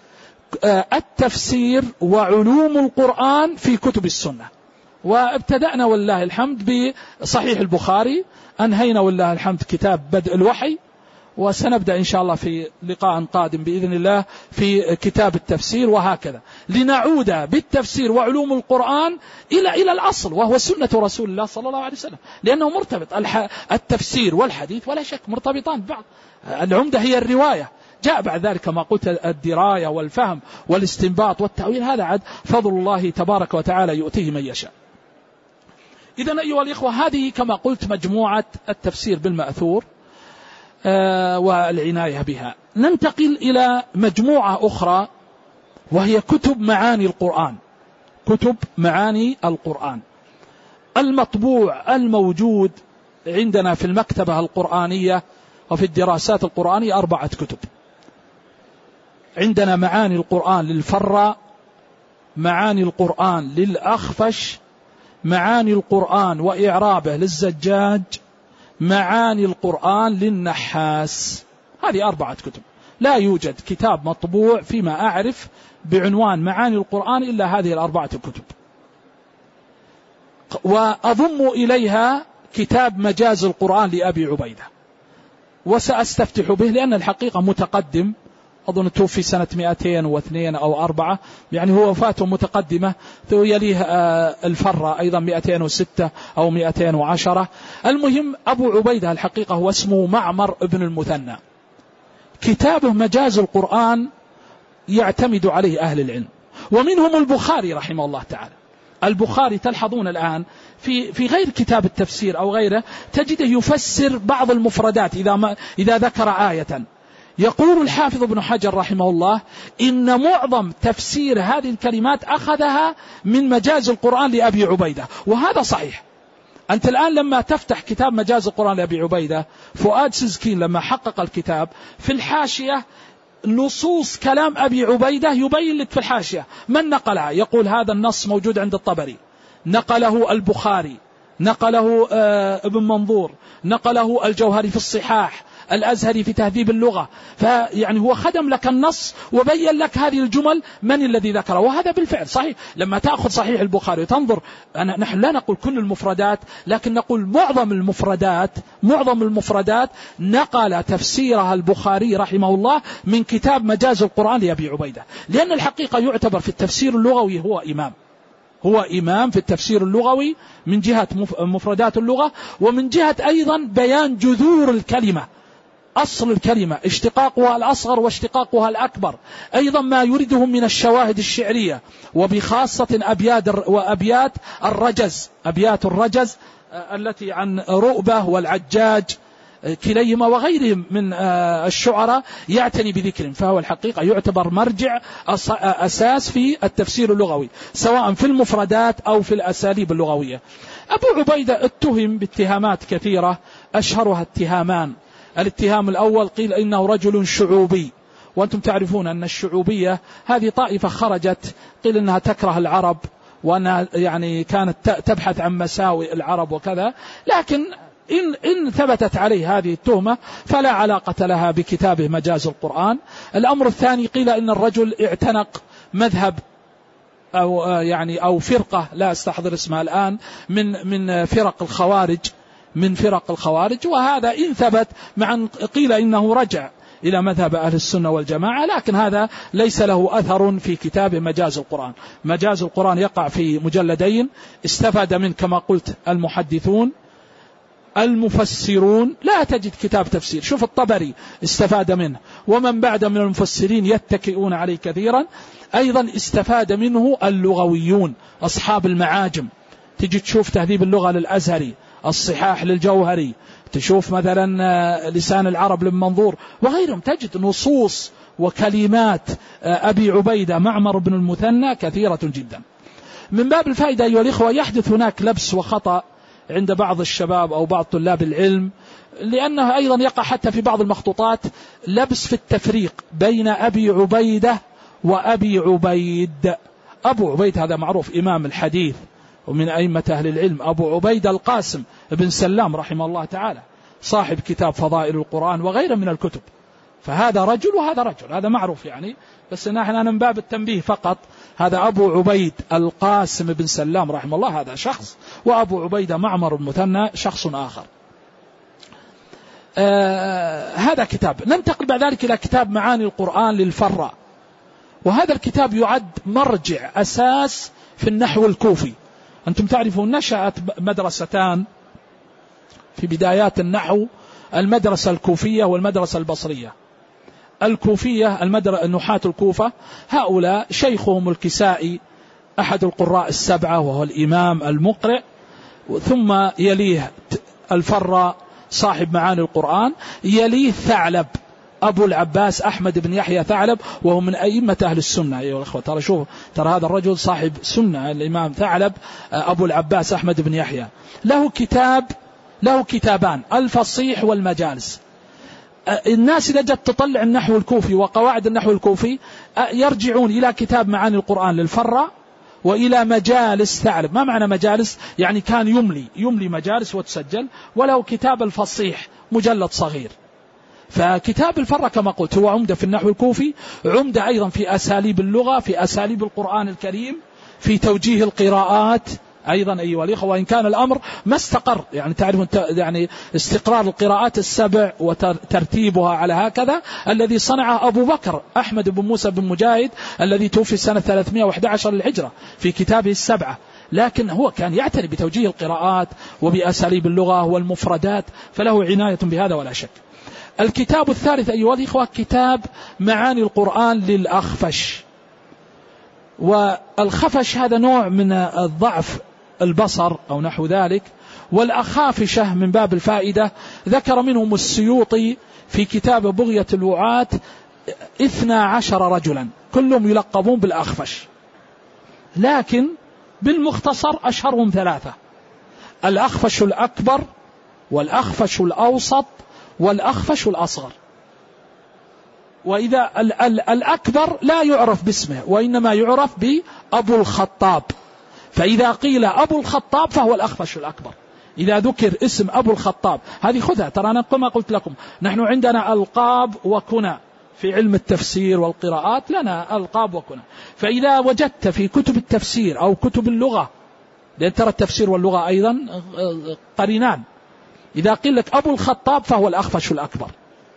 التفسير وعلوم القرآن في كتب السنة. وابتدأنا والله الحمد بصحيح البخاري، أنهينا والله الحمد كتاب بدء الوحي، وسنبدأ إن شاء الله في لقاء قادم بإذن الله في كتاب التفسير، وهكذا لنعود بالتفسير وعلوم القرآن إلى الأصل، وهو سنة رسول الله صلى الله عليه وسلم، لأنه مرتبط. التفسير والحديث ولا شك مرتبطان ببعض، العمدة هي الرواية، جاء بعد ذلك كما قلت الدراية والفهم والاستنباط والتأويل، هذا عاد فضل الله تبارك وتعالى يؤتيه من يشاء. إذن أيها الإخوة هذه كما قلت مجموعة التفسير بالمأثور والعناية بها. ننتقل إلى مجموعة أخرى وهي كتب معاني القرآن. كتب معاني القرآن المطبوع الموجود عندنا في المكتبة القرآنية وفي الدراسات القرآنية 4 كتب. عندنا معاني القرآن للفراء، معاني القرآن للأخفش، معاني القرآن وإعرابه للزجاج، معاني القرآن للنحاس. هذه 4 كتب. لا يوجد كتاب مطبوع فيما أعرف بعنوان معاني القرآن إلا هذه 4 كتب. وأضم إليها كتاب مجاز القرآن لأبي عبيدة، وسأستفتح به لأن الحقيقة متقدم أظن توفي سنة 202 أو 4، يعني هو وفاته متقدمة. يليه الفرة أيضا 206 أو 210. المهم أبو عبيدة الحقيقة هو اسمه معمر ابن المثنى. كتابه مجاز القرآن يعتمد عليه أهل العلم، ومنهم البخاري رحمه الله تعالى. البخاري تلحظون الآن في غير كتاب التفسير أو غيره تجده يفسر بعض المفردات إذا ذكر آية. يقول الحافظ ابن حجر رحمه الله إن معظم تفسير هذه الكلمات أخذها من مجاز القرآن لأبي عبيدة، وهذا صحيح. أنت الآن لما تفتح كتاب مجاز القرآن لأبي عبيدة، فؤاد سزكين لما حقق الكتاب في الحاشية نصوص كلام أبي عبيدة يبين لك في الحاشية من نقلها. يقول هذا النص موجود عند الطبري، نقله البخاري، نقله ابن منظور، نقله الجوهري في الصحاح، الأزهري في تهذيب اللغة. فيعني هو خدم لك النص وبين لك هذه الجمل من الذي ذكره، وهذا بالفعل صحيح. لما تأخذ صحيح البخاري وتنظر، نحن لا نقول كل المفردات، لكن نقول معظم المفردات نقل تفسيرها البخاري رحمه الله من كتاب مجاز القرآن لأبي عبيدة، لأن الحقيقة يعتبر في التفسير اللغوي هو إمام في التفسير اللغوي من جهة مفردات اللغة، ومن جهة أيضا بيان جذور الكلمة، أصل الكلمة، اشتقاقها الأصغر واشتقاقها الأكبر، أيضا ما يريده من الشواهد الشعرية، وبخاصة أبيات الرجز التي عن رؤبة والعجاج كليهما وغيرهم من الشعراء يعتني بذكرهم. فهو الحقيقة يعتبر مرجع أساس في التفسير اللغوي، سواء في المفردات أو في الأساليب اللغوية. أبو عبيدة اتهم باتهامات كثيرة، أشهرها اتهامان. الاتهام الأول قيل إنه رجل شعوبي، وأنتم تعرفون أن الشعوبية هذه طائفة خرجت قيل إنها تكره العرب، وأنها يعني كانت تبحث عن مساوئ العرب وكذا. لكن إن ثبتت عليه هذه التهمة فلا علاقة لها بكتابه مجاز القرآن. الأمر الثاني قيل إن الرجل اعتنق مذهب أو فرقة لا أستحضر اسمها الآن من فرق الخوارج، وهذا إن ثبت قيل إنه رجع إلى مذهب أهل السنة والجماعة، لكن هذا ليس له أثر في كتاب مجاز القرآن. مجاز القرآن يقع في مجلدين، استفاد من كما قلت المحدثون، المفسرون لا تجد كتاب تفسير. شوف الطبري استفاد منه، ومن بعد من المفسرين يتكئون عليه كثيرا. أيضا استفاد منه اللغويون أصحاب المعاجم، تجي تشوف تهذيب اللغة للأزهري، الصحاح للجوهري، تشوف مثلا لسان العرب للمنظور وغيرهم، تجد نصوص وكلمات أبي عبيدة معمر بن المثنى كثيرة جدا. من باب الفائدة أيها الإخوة، يحدث هناك لبس وخطأ عند بعض الشباب أو بعض طلاب العلم، لأنه أيضا يقع حتى في بعض المخطوطات لبس في التفريق بين أبي عبيدة وأبي عبيد. أبو عبيد هذا معروف إمام الحديث ومن أئمة أهل العلم، أبو عبيد القاسم بن سلام رحمه الله تعالى، صاحب كتاب فضائل القرآن وغيره من الكتب. فهذا رجل وهذا رجل، هذا معروف يعني، بس نحن من باب التنبيه فقط. هذا أبو عبيد القاسم بن سلام رحمه الله هذا شخص، وأبو عبيدة معمر المثنى شخص آخر. هذا كتاب. ننتقل بعد ذلك إلى كتاب معاني القرآن للفرة، وهذا الكتاب يعد مرجع أساس في النحو الكوفي. أنتم تعرفون نشأت مدرستان في بدايات النحو، المدرسة الكوفية والمدرسة البصرية. الكوفية النحاة الكوفة، هؤلاء شيخهم الكسائي أحد القراء السبعة وهو الإمام المقرئ، ثم يليه الفراء صاحب معاني القرآن، يليه ثعلب أبو العباس أحمد بن يحيى ثعلب، وهو من أئمة أهل السنة. أيها الأخوة ترى شوف، ترى هذا الرجل صاحب سنة، الإمام ثعلب أبو العباس أحمد بن يحيى، له كتابان، الفصيح والمجالس. الناس إذا جت تطلع النحو الكوفي وقواعد النحو الكوفي يرجعون إلى كتاب معاني القرآن للفرة وإلى مجالس ثعلب. ما معنى مجالس؟ يعني كان يملي مجالس وتسجل، وله كتاب الفصيح مجلد صغير. فكتاب الفرة كما قلت هو عمدة في النحو الكوفي، عمدة أيضا في أساليب اللغة، في أساليب القرآن الكريم، في توجيه القراءات أيضا أيها الإخوة، وإن كان الأمر ما استقر، يعني تعرفون يعني استقرار القراءات السبع وترتيبها على هكذا الذي صنعه أبو بكر أحمد بن موسى بن مجاهد الذي توفي سنة 311 للهجرة في كتابه السبعة، لكن هو كان يعتني بتوجيه القراءات وبأساليب اللغة والمفردات، فله عناية بهذا ولا شك. الكتاب الثالث أيها الإخوة كتاب معاني القرآن للأخفش. والخفش هذا نوع من الضعف البصر أو نحو ذلك، والأخافشة من باب الفائدة ذكر منهم السيوطي في كتاب بغية الوعاة 12 رجلا كلهم يلقبون بالأخفش، لكن بالمختصر أشهرهم 3: الأخفش الأكبر والأخفش الأوسط والأخفش الأصغر. وإذا الأكبر لا يعرف باسمه وإنما يعرف بأبو الخطاب، فإذا قيل أبو الخطاب فهو الأخفش الأكبر. إذا ذكر اسم أبو الخطاب، هذه خذها، ترى أنا كما قلت لكم نحن عندنا ألقاب وكنى في علم التفسير والقراءات، لنا ألقاب وكنى. فإذا وجدت في كتب التفسير أو كتب اللغة، لأن ترى التفسير واللغة أيضا قرينان، إذا قيل لك أبو الخطاب فهو الأخفش الأكبر.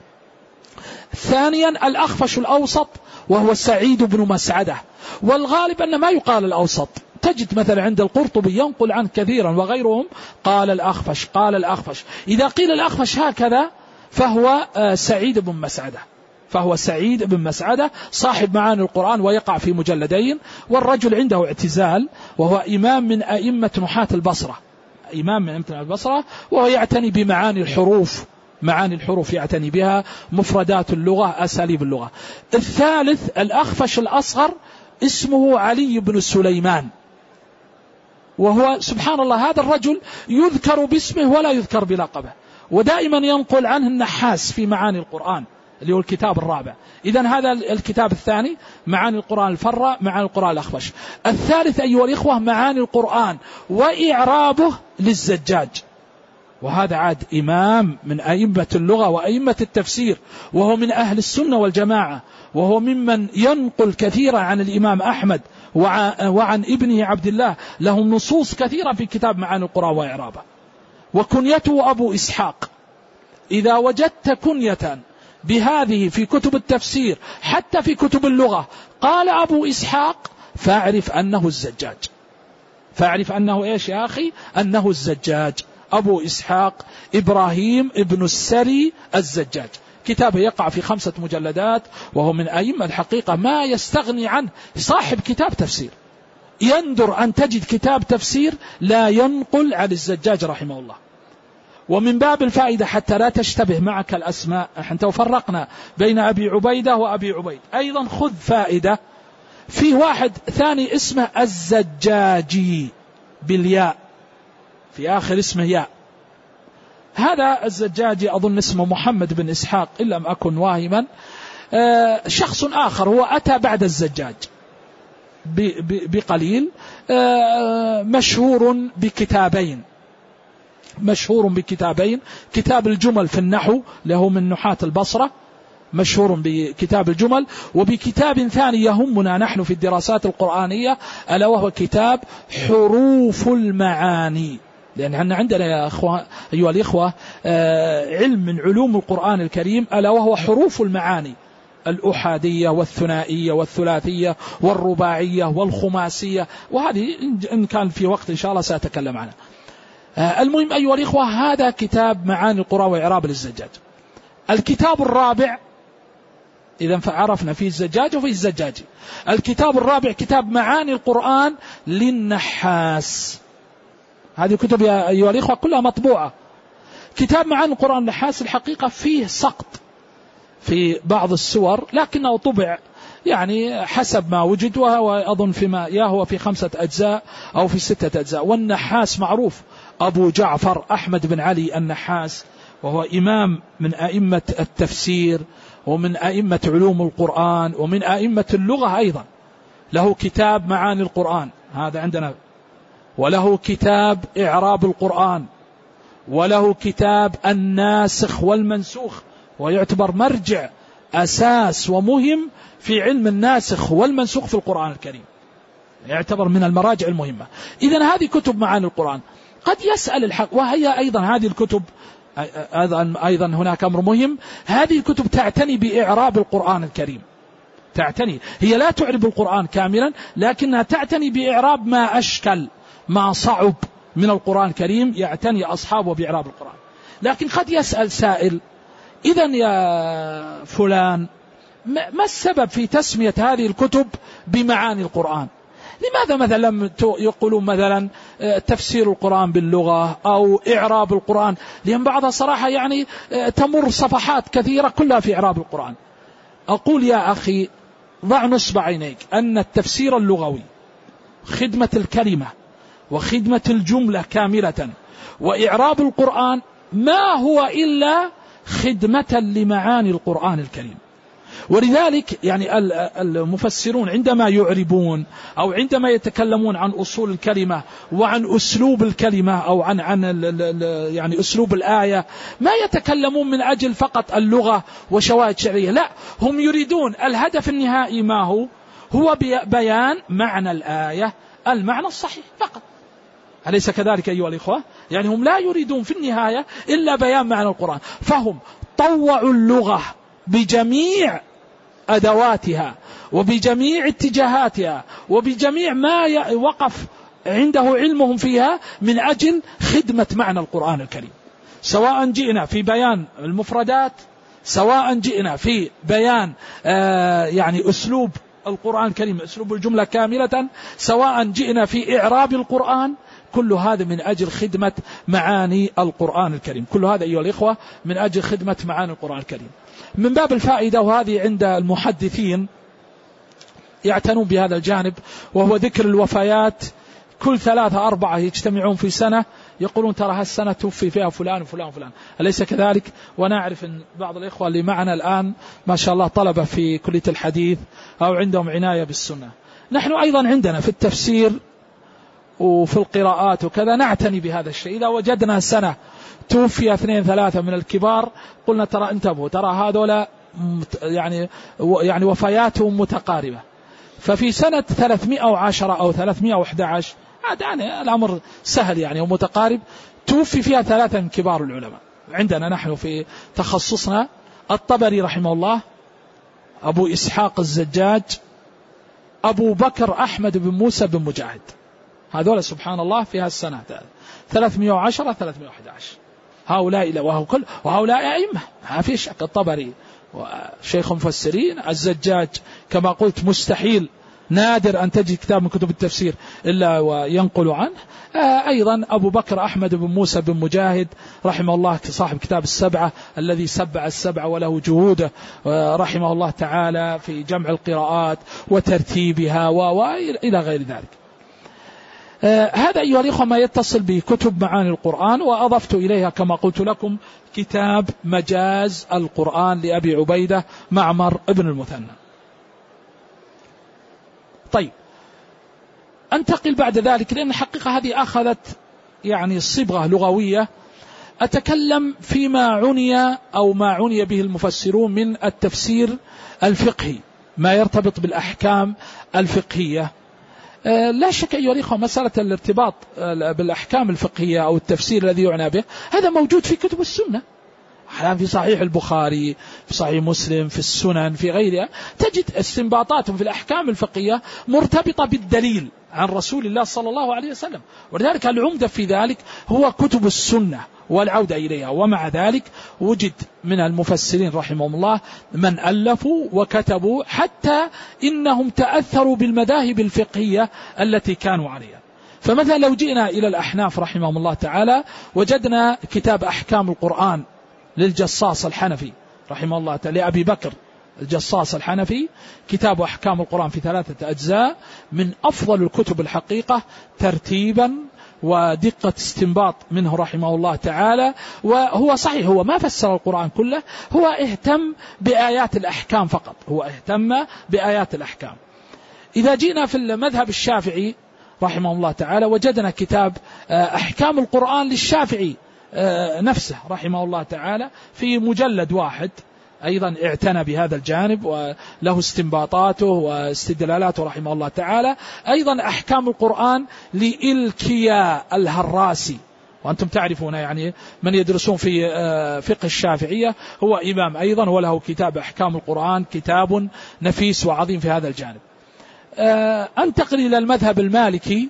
ثانيا الأخفش الأوسط وهو سعيد بن مسعدة، والغالب أن ما يقال الأوسط، تجد مثلا عند القرطبي ينقل عنه كثيرا وغيرهم قال الأخفش قال الأخفش. إذا قيل الأخفش هكذا فهو سعيد بن مسعدة، فهو سعيد بن مسعدة صاحب معاني القرآن ويقع في مجلدين، والرجل عنده اعتزال، وهو إمام من أئمة نحاة البصرة، إمام من أئمة البصرة، وهو يعتني بمعاني الحروف، معاني الحروف يعتني بها، مفردات اللغة، أساليب اللغة. الثالث الأخفش الأصغر اسمه علي بن سليمان، وهو سبحان الله هذا الرجل يذكر باسمه ولا يذكر بلقبه، ودائما ينقل عنه النحاس في معاني القرآن اللي هو الكتاب الرابع. إذن هذا الكتاب الثاني معاني القرآن الفرة، معاني القرآن الأخفش. الثالث أيها الإخوة معاني القرآن وإعرابه للزجاج، وهذا عاد إمام من أئمة اللغة وأئمة التفسير، وهو من أهل السنة والجماعة، وهو ممن ينقل كثيرا عن الإمام أحمد وعن ابنه عبد الله، لهم نصوص كثيرة في كتاب معاني القرآن وإعرابه. وكنيته أبو إسحاق، إذا وجدت كنية بهذه في كتب التفسير حتى في كتب اللغة قال أبو إسحاق فاعرف أنه الزجاج، فاعرف أنه إيش يا أخي؟ أنه الزجاج، أبو إسحاق إبراهيم ابن السري الزجاج. كتابه يقع في 5 مجلدات، وهو من أئمة الحقيقة ما يستغني عنه صاحب كتاب تفسير. يندر أن تجد كتاب تفسير لا ينقل عن الزجاج رحمه الله. ومن باب الفائدة حتى لا تشتبه معك الأسماء، حتى فرقنا بين أبي عبيدة وأبي عبيد، أيضا خذ فائدة، في واحد ثاني اسمه الزجاجي بالياء، في آخر اسمه ياء. هذا الزجاجي أظن اسمه محمد بن إسحاق إن لم أكن واهما، شخص آخر هو أتى بعد الزجاج بقليل، مشهور بكتابين، كتاب الجمل في النحو له من نحاة البصرة، مشهور بكتاب الجمل، وبكتاب ثاني يهمنا نحن في الدراسات القرآنية ألا وهو كتاب حروف المعاني. لأن عندنا يا أيها الإخوة علم من علوم القرآن الكريم ألا وهو حروف المعاني، الأحادية والثنائية والثلاثية والرباعية والخماسية، وهذه إن كان في وقت إن شاء الله سأتكلم عنها. المهم أيها الإخوة هذا كتاب معاني القرآن وإعراب للزجاج. الكتاب الرابع، إذا فعرفنا فيه الزجاج وفيه الزجاجي. الكتاب الرابع كتاب معاني القرآن للنحاس، هذه كتب يا أيها الإخوة كلها مطبوعة. كتاب معاني القرآن النحاس الحقيقة فيه سقط في بعض السور، لكنه طبع يعني حسب ما وجد، وهو أظن فيما هو في 5 أجزاء أو في 6 أجزاء. والنحاس معروف أبو جعفر أحمد بن علي النحاس، وهو إمام من أئمة التفسير ومن أئمة علوم القرآن ومن أئمة اللغة أيضا. له كتاب معاني القرآن هذا عندنا، وله كتاب إعراب القرآن، وله كتاب الناسخ والمنسوخ، ويعتبر مرجع أساس ومهم في علم الناسخ والمنسوخ في القرآن الكريم. يعتبر من المراجع المهمة. إذن هذه كتب معاني القرآن. قد يسأل الحق، وهي أيضا هذه الكتب أيضا هناك أمر مهم، هذه الكتب تعتني بإعراب القرآن الكريم، تعتني، هي لا تعرب القرآن كاملا، لكنها تعتني بإعراب ما أشكل ما صعب من القرآن الكريم، يعتني أصحابه بإعراب القرآن. لكن قد يسأل سائل: إذن يا فلان ما السبب في تسمية هذه الكتب بمعاني القرآن؟ لماذا مثلا لم يقولون مثلا تفسير القرآن باللغة أو إعراب القرآن؟ لأن بعضها صراحة يعني تمر صفحات كثيرة كلها في إعراب القرآن. أقول يا أخي ضع نصب عينيك أن التفسير اللغوي خدمة الكلمة وخدمة الجملة كاملة، وإعراب القرآن ما هو إلا خدمة لمعاني القرآن الكريم. ولذلك يعني المفسرون عندما يعربون أو عندما يتكلمون عن أصول الكلمة وعن أسلوب الكلمة أو عن يعني أسلوب الآية، ما يتكلمون من أجل فقط اللغة وشواهد شرعية، لا، هم يريدون الهدف النهائي ما هو بيان معنى الآية، المعنى الصحيح فقط. أليس كذلك أيها الإخوة؟ يعني هم لا يريدون في النهاية إلا بيان معنى القرآن، فهم طوعوا اللغة بجميع أدواتها وبجميع اتجاهاتها وبجميع ما وقف عنده علمهم فيها من أجل خدمة معنى القرآن الكريم، سواء جئنا في بيان المفردات، سواء جئنا في بيان يعني أسلوب القرآن الكريم، أسلوب الجملة كاملة، سواء جئنا في إعراب القرآن، كل هذا من أجل خدمة معاني القرآن الكريم، كل هذا أيها الإخوة من أجل خدمة معاني القرآن الكريم. من باب الفائدة، وهذه عند المحدثين يعتنون بهذا الجانب، وهو ذكر الوفيات، كل 3-4 يجتمعون في سنة يقولون ترى هالسنة توفي فيها فلان وفلان وفلان، أليس كذلك؟ ونعرف أن بعض الإخوة اللي معنا الآن ما شاء الله طلبة في كلية الحديث أو عندهم عناية بالسنة. نحن أيضا عندنا في التفسير وفي القراءات وكذا نعتني بهذا الشيء. إذا وجدنا سنة توفي 2-3 من الكبار قلنا ترى انتبهوا، ترى هذولا يعني وفياتهم متقاربة. ففي سنة 310 أو 311 عاد يعني الأمر سهل يعني ومتقارب، توفي فيها 3 من كبار العلماء عندنا نحن في تخصصنا: الطبري رحمه الله، أبو إسحاق الزجاج، أبو بكر أحمد بن موسى بن مجاهد. هذول سبحان الله في هالسنة 310 311 هؤلاء، وهؤلاء أئمة ما في شك. الطبري شيخ مفسرين، الزجاج كما قلت مستحيل نادر أن تجد كتاب من كتب التفسير إلا وينقل عنه. أيضا أبو بكر أحمد بن موسى بن مجاهد رحمه الله صاحب كتاب السبعة الذي سبع السبع وله جهوده رحمه الله تعالى في جمع القراءات وترتيبها وإلى غير ذلك. هذا أيها الأخوة ما يتصل بكتب معاني القرآن. وأضفت إليها كما قلت لكم كتاب مجاز القرآن لأبي عبيدة معمر ابن المثنى. طيب أنتقل بعد ذلك، لأن الحقيقة هذه أخذت يعني صبغة لغوية، أتكلم فيما عني أو ما عني به المفسرون من التفسير الفقهي، ما يرتبط بالأحكام الفقهية. لا شك أيها الأخوة مسألة الارتباط بالأحكام الفقهية أو التفسير الذي يعنى به هذا موجود في كتب السنة، أحيانا في صحيح البخاري، في صحيح مسلم، في السنن، في غيرها، تجد استنباطاتهم في الأحكام الفقهية مرتبطة بالدليل عن رسول الله صلى الله عليه وسلم. ولذلك العمدة في ذلك هو كتب السنة والعودة إليها. ومع ذلك وجد من المفسرين رحمهم الله من ألفوا وكتبوا حتى إنهم تأثروا بالمذاهب الفقهية التي كانوا عليها. فمثلا لو جئنا إلى الأحناف رحمهم الله تعالى وجدنا كتاب أحكام القرآن للجصاص الحنفي رحمه الله تعالى، لأبي بكر الجصاص الحنفي، كتاب أحكام القرآن في 3 أجزاء، من أفضل الكتب الحقيقة ترتيبا ودقة استنباط منه رحمه الله تعالى. وهو صحيح هو ما فسر القرآن كله، هو اهتم بآيات الأحكام فقط، هو اهتم بآيات الأحكام. إذا جينا في المذهب الشافعي رحمه الله تعالى وجدنا كتاب أحكام القرآن للشافعي نفسه رحمه الله تعالى في مجلد واحد، أيضا اعتنى بهذا الجانب وله استنباطاته واستدلالاته رحمه الله تعالى. أيضا أحكام القرآن لإلكيا الهراسي، وأنتم تعرفون يعني من يدرسون في فقه الشافعية هو إمام أيضا، وله كتاب أحكام القرآن، كتاب نفيس وعظيم في هذا الجانب. أنتقل إلى المذهب المالكي،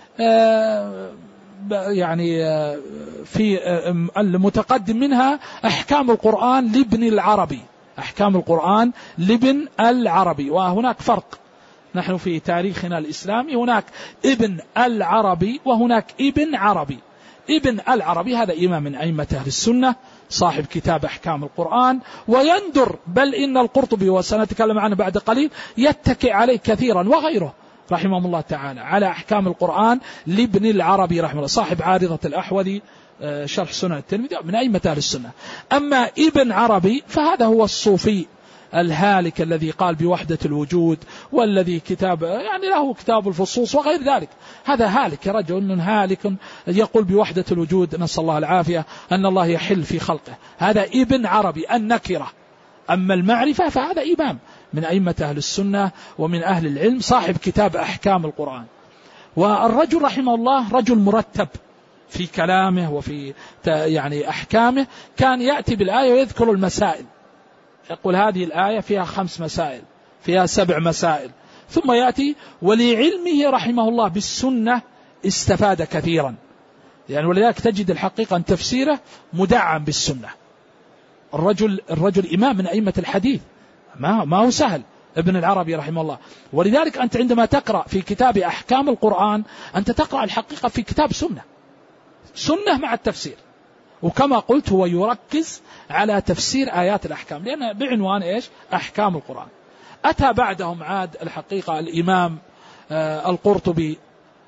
يعني في المتقدم منها أحكام القرآن لابن العربي، أحكام القرآن لابن العربي. وهناك فرق، نحن في تاريخنا الإسلامي هناك ابن العربي وهناك ابن عربي. ابن العربي هذا إمام من أئمة أهل السنة، صاحب كتاب أحكام القرآن، ويندر بل إن القرطبي وسنتكلم عنه بعد قليل يتكئ عليه كثيرا وغيره رحمه الله تعالى على أحكام القرآن لابن العربي رحمه الله، صاحب عارضة الأحوذي شرح سنن الترمذي من أئمة أهل السنة. أما ابن عربي فهذا هو الصوفي الهالك الذي قال بوحدة الوجود، والذي كتاب يعني له كتاب الفصوص وغير ذلك، هذا هالك، رجل هالك يقول بوحدة الوجود، نسأل الله العافية، أن الله يحل في خلقه، هذا ابن عربي النكرة. أما المعرفة فهذا إمام من أئمة أهل السنة ومن أهل العلم، صاحب كتاب أحكام القرآن. والرجل رحمه الله رجل مرتب في كلامه وفي يعني أحكامه، كان يأتي بالآية ويذكر المسائل، يقول هذه الآية فيها 5 مسائل، فيها 7 مسائل، ثم يأتي ولعلمه رحمه الله بالسنة استفاد كثيرا، يعني ولذلك تجد الحقيقة أن تفسيره مدعم بالسنة. الرجل إمام من أئمة الحديث، ما هو سهل ابن العربي رحمه الله. ولذلك أنت عندما تقرأ في كتاب أحكام القرآن أنت تقرأ الحقيقة في كتاب سنة مع التفسير، وكما قلت هو يركز على تفسير آيات الأحكام، لأن بعنوان إيش؟ أحكام القرآن. أتى بعدهم عاد الحقيقة الإمام القرطبي،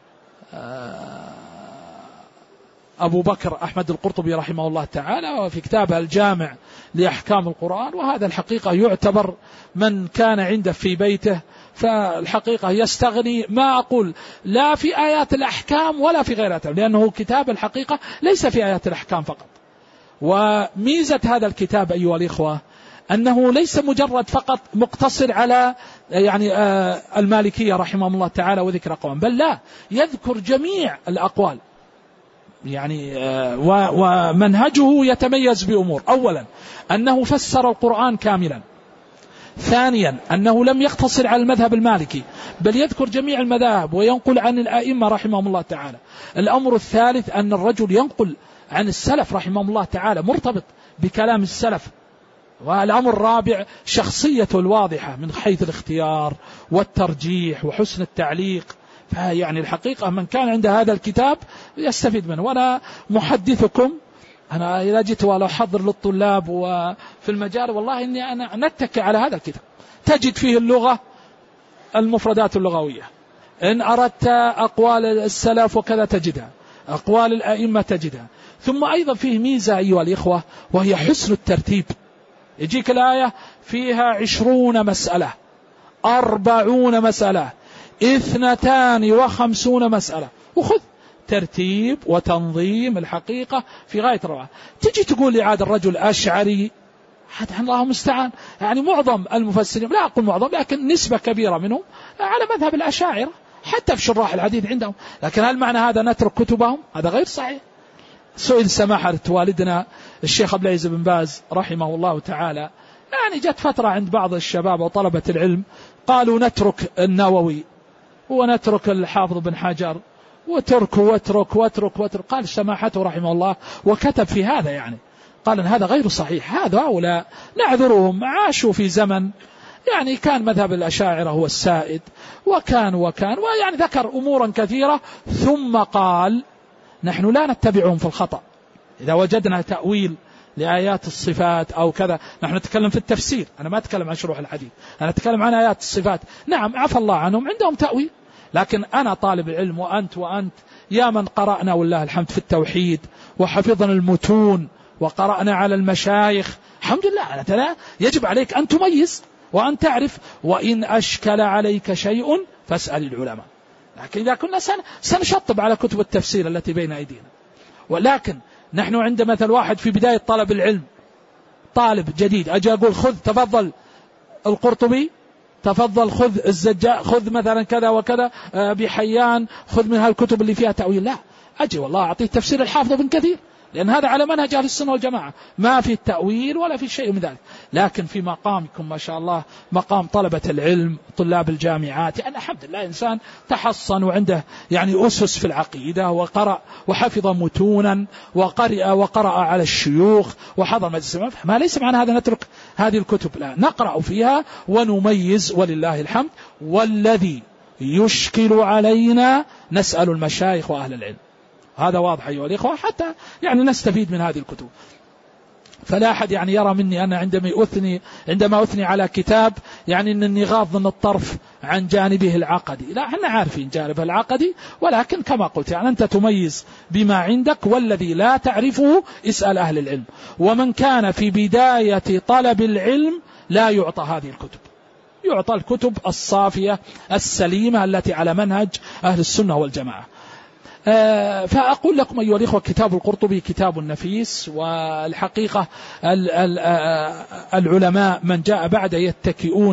أبو بكر أحمد القرطبي رحمه الله تعالى، وفي كتابه الجامع لأحكام القرآن، وهذا الحقيقة يعتبر من كان عنده في بيته فالحقيقة يستغني، ما أقول لا في آيات الأحكام ولا في غيرها، لأنه كتاب الحقيقة ليس في آيات الأحكام فقط. وميزة هذا الكتاب أيها الإخوة أنه ليس مجرد فقط مقتصر على يعني المالكية رحمهم الله تعالى وذكر أقوام، بل لا، يذكر جميع الأقوال يعني. ومنهجه يتميز بأمور: أولا أنه فسر القرآن كاملا، ثانيا أنه لم يقتصر على المذهب المالكي بل يذكر جميع المذاهب وينقل عن الآئمة رحمهم الله تعالى. الأمر الثالث أن الرجل ينقل عن السلف رحمهم الله تعالى، مرتبط بكلام السلف. والأمر الرابع شخصيته الواضحة من حيث الاختيار والترجيح وحسن التعليق. فيعني الحقيقة من كان عند هذا الكتاب يستفيد منه. وأنا محدثكم، أنا إذا جيت ولا أحضر للطلاب وفي المجال والله إني أنا نتكي على هذا الكتاب، تجد فيه اللغة، المفردات اللغوية، إن أردت أقوال السلف وكذا تجدها، أقوال الأئمة تجدها. ثم أيضا فيه ميزة أيها الإخوة وهي حسن الترتيب. يجيك الآية فيها 20 مسألة، 40 مسألة، 52 مسألة، وخذ ترتيب وتنظيم الحقيقة في غاية الروعة. تجي تقول لي عاد الرجل أشعري، حتى الله مستعان، يعني معظم المفسرين، لا أقول معظم لكن نسبة كبيرة منهم على مذهب الأشاعرة حتى في شراح الحديث عندهم. لكن هل معنى هذا نترك كتبهم؟ هذا غير صحيح. سئل سماحة والدنا الشيخ عبد العزيز بن باز رحمه الله تعالى، يعني جت فترة عند بعض الشباب وطلبة العلم قالوا نترك النووي ونترك الحافظ بن حجر واترك. قال سماحته رحمه الله وكتب في هذا، يعني قال إن هذا غير صحيح، هؤلاء نعذرهم، عاشوا في زمن يعني كان مذهب الأشاعرة هو السائد، وكان ويعني ذكر أمورا كثيرة، ثم قال نحن لا نتبعهم في الخطأ. إذا وجدنا تأويل لآيات الصفات أو كذا، نحن نتكلم في التفسير، أنا ما أتكلم عن شروح الحديث، أنا أتكلم عن آيات الصفات. نعم عفى الله عنهم، عندهم تأويل، لكن أنا طالب العلم وأنت يا من قرأنا والله الحمد في التوحيد وحفظنا المتون وقرأنا على المشايخ، الحمد لله، أنت يجب عليك أن تميز وأن تعرف، وإن أشكل عليك شيء فاسأل العلماء. لكن إذا كنا سنشطب على كتب التفسير التي بين أيدينا، ولكن نحن عند مثل واحد في بداية طلب العلم طالب جديد أجي أقول خذ تفضل القرطبي، تفضل خذ الزجاج، خذ مثلا كذا وكذا بحيان، خذ من هالكتب اللي فيها تأويل، لا، أجي والله أعطيه تفسير الحافظ ابن كثير، لأن هذا على منهج أهل السنة والجماعة، ما في التأويل ولا في شيء من ذلك. لكن في مقامكم ما شاء الله، مقام طلبة العلم، طلاب الجامعات، يعني الحمد لله إنسان تحصن وعنده يعني أسس في العقيدة، وقرأ وحفظ متونا، وقرأ على الشيوخ، وحضر مجلس المفتح. ما ليس معنى هذا نترك هذه الكتب، لا، نقرأ فيها ونميز ولله الحمد. والذي يشكل علينا نسأل المشايخ وأهل العلم، هذا واضح أيها الإخوة، حتى يعني نستفيد من هذه الكتب. فلا أحد يعني يرى مني أنا عندما أثني على كتاب يعني أنني غاض من الطرف عن جانبه العقدي، لا، احنا عارفين جانبه العقدي، ولكن كما قلت يعني أنت تميز بما عندك، والذي لا تعرفه اسأل أهل العلم. ومن كان في بداية طلب العلم لا يعطى هذه الكتب، يعطى الكتب الصافية السليمة التي على منهج أهل السنة والجماعة. فأقول لكم أيها الإخوة، كتاب القرطبي كتاب نفيس، والحقيقة العلماء من جاء بعد يتكئون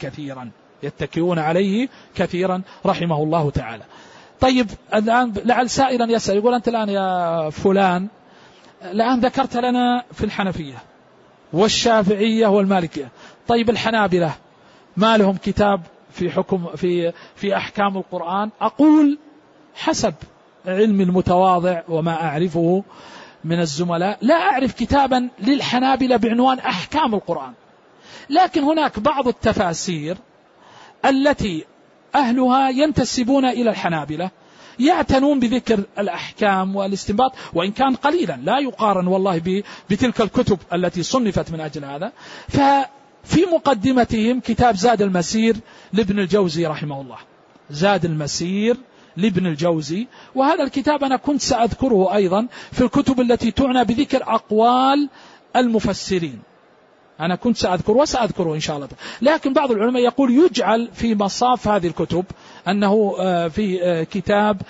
عليه كثيرا رحمه الله تعالى. طيب الآن لعل سائلا يسأل يقول أنت الآن يا فلان الآن ذكرت لنا في الحنفية والشافعية والمالكية، طيب الحنابلة ما لهم كتاب في حكم في أحكام القرآن؟ أقول حسب علمي المتواضع وما أعرفه من الزملاء، لا أعرف كتابا للحنابلة بعنوان أحكام القرآن، لكن هناك بعض التفاسير التي أهلها ينتسبون إلى الحنابلة يعتنون بذكر الأحكام والاستنباط، وإن كان قليلا لا يقارن والله بتلك الكتب التي صنفت من أجل هذا. ففي مقدمتهم كتاب زاد المسير لابن الجوزي رحمه الله، زاد المسير لابن الجوزي، وهذا الكتاب أنا كنت سأذكره أيضا في الكتب التي تعنى بذكر أقوال المفسرين، أنا كنت وسأذكره إن شاء الله. لكن بعض العلماء يقول يجعل في مصاف هذه الكتب أنه في كتاب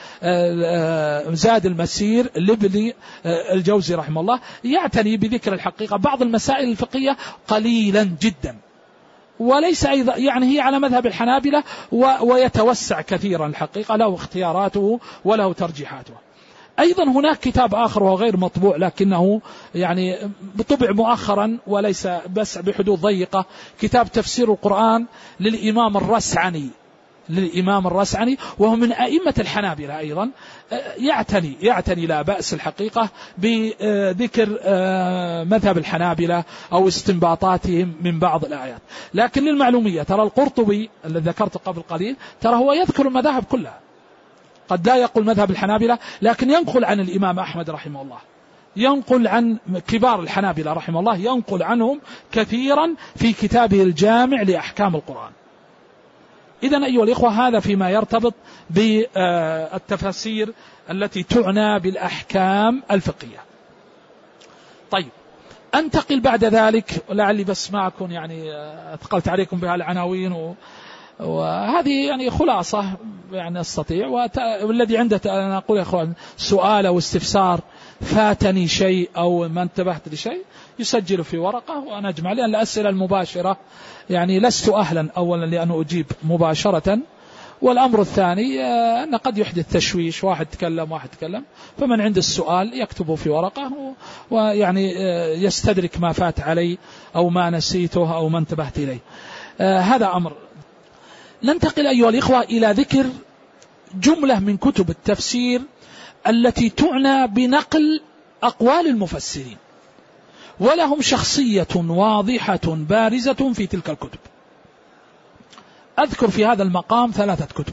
زاد المسير لابن الجوزي رحمه الله، يعتني بذكر الحقيقة بعض المسائل الفقهية قليلا جدا، وليس أيضا يعني هي على مذهب الحنابلة، ويتوسع كثيرا الحقيقة، له اختياراته وله ترجيحاته. أيضا هناك كتاب آخر وهو غير مطبوع لكنه يعني طبع مؤخرا وليس بس بحدود ضيقة، كتاب تفسير القرآن للإمام الرسعني، وهو من أئمة الحنابلة أيضا، يعتني لا بأس الحقيقة بذكر مذهب الحنابلة أو استنباطاتهم من بعض الآيات. لكن للمعلومية ترى القرطبي الذي ذكرته قبل قليل ترى هو يذكر المذاهب كلها، قد لا يقول مذهب الحنابلة لكن ينقل عن الإمام أحمد رحمه الله، ينقل عن كبار الحنابلة رحمه الله، ينقل عنهم كثيرا في كتابه الجامع لأحكام القرآن. إذن أيها الإخوة هذا فيما يرتبط بالتفاسير التي تعنى بالأحكام الفقهية. طيب أنتقل بعد ذلك، لعلي بس ما أكون يعني أثقلت عليكم بها العناوين، وهذه يعني خلاصة يعني أستطيع، والذي عنده أنا أقول يا أخوان سؤال أو استفسار فاتني شيء أو ما انتبهت لشيء يسجل في ورقة وأنا أجمع، لأن الأسئلة المباشرة يعني لست أهلا أولا لأن أجيب مباشرة، والأمر الثاني أن قد يحدث تشويش، واحد تكلم، فمن عند السؤال يكتبه في ورقة ويعني يستدرك ما فات علي أو ما نسيته أو ما انتبهت إليه. هذا أمر. ننتقل أيها الإخوة إلى ذكر جملة من كتب التفسير التي تعنى بنقل أقوال المفسرين، ولهم شخصية واضحة بارزة في تلك الكتب. أذكر في هذا المقام 3 كتب.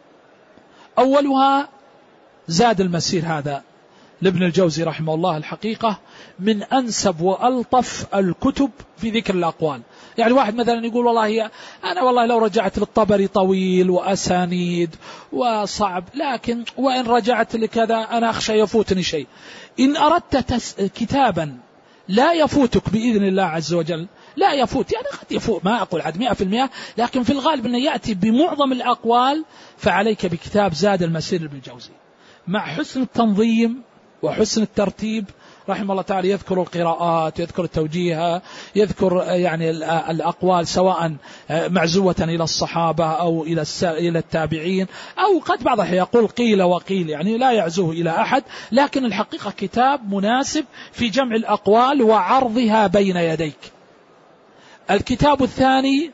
أولها زاد المسير هذا لابن الجوزي رحمه الله، الحقيقة من أنسب وألطف الكتب في ذكر الأقوال. يعني واحد مثلا يقول والله أنا والله لو رجعت للطبري طويل وأسانيد وصعب، لكن وإن رجعت لكذا أنا أخشى يفوتني شيء. إن أردت كتابا لا يفوتك بإذن الله عز وجل، لا يفوت يعني قد يفوت، ما أقول عد 100%، لكن في الغالب أنه يأتي بمعظم الأقوال، فعليك بكتاب زاد المسير لابن الجوزي، مع حسن التنظيم وحسن الترتيب رحمه الله تعالى يذكر القراءات، يذكر التوجيه، يذكر يعني الأقوال سواء معزوة إلى الصحابة أو إلى التابعين، أو قد بعض يقول قيل وقيل، يعني لا يعزوه إلى أحد، لكن الحقيقة كتاب مناسب في جمع الأقوال وعرضها بين يديك. الكتاب الثاني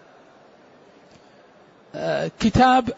كتاب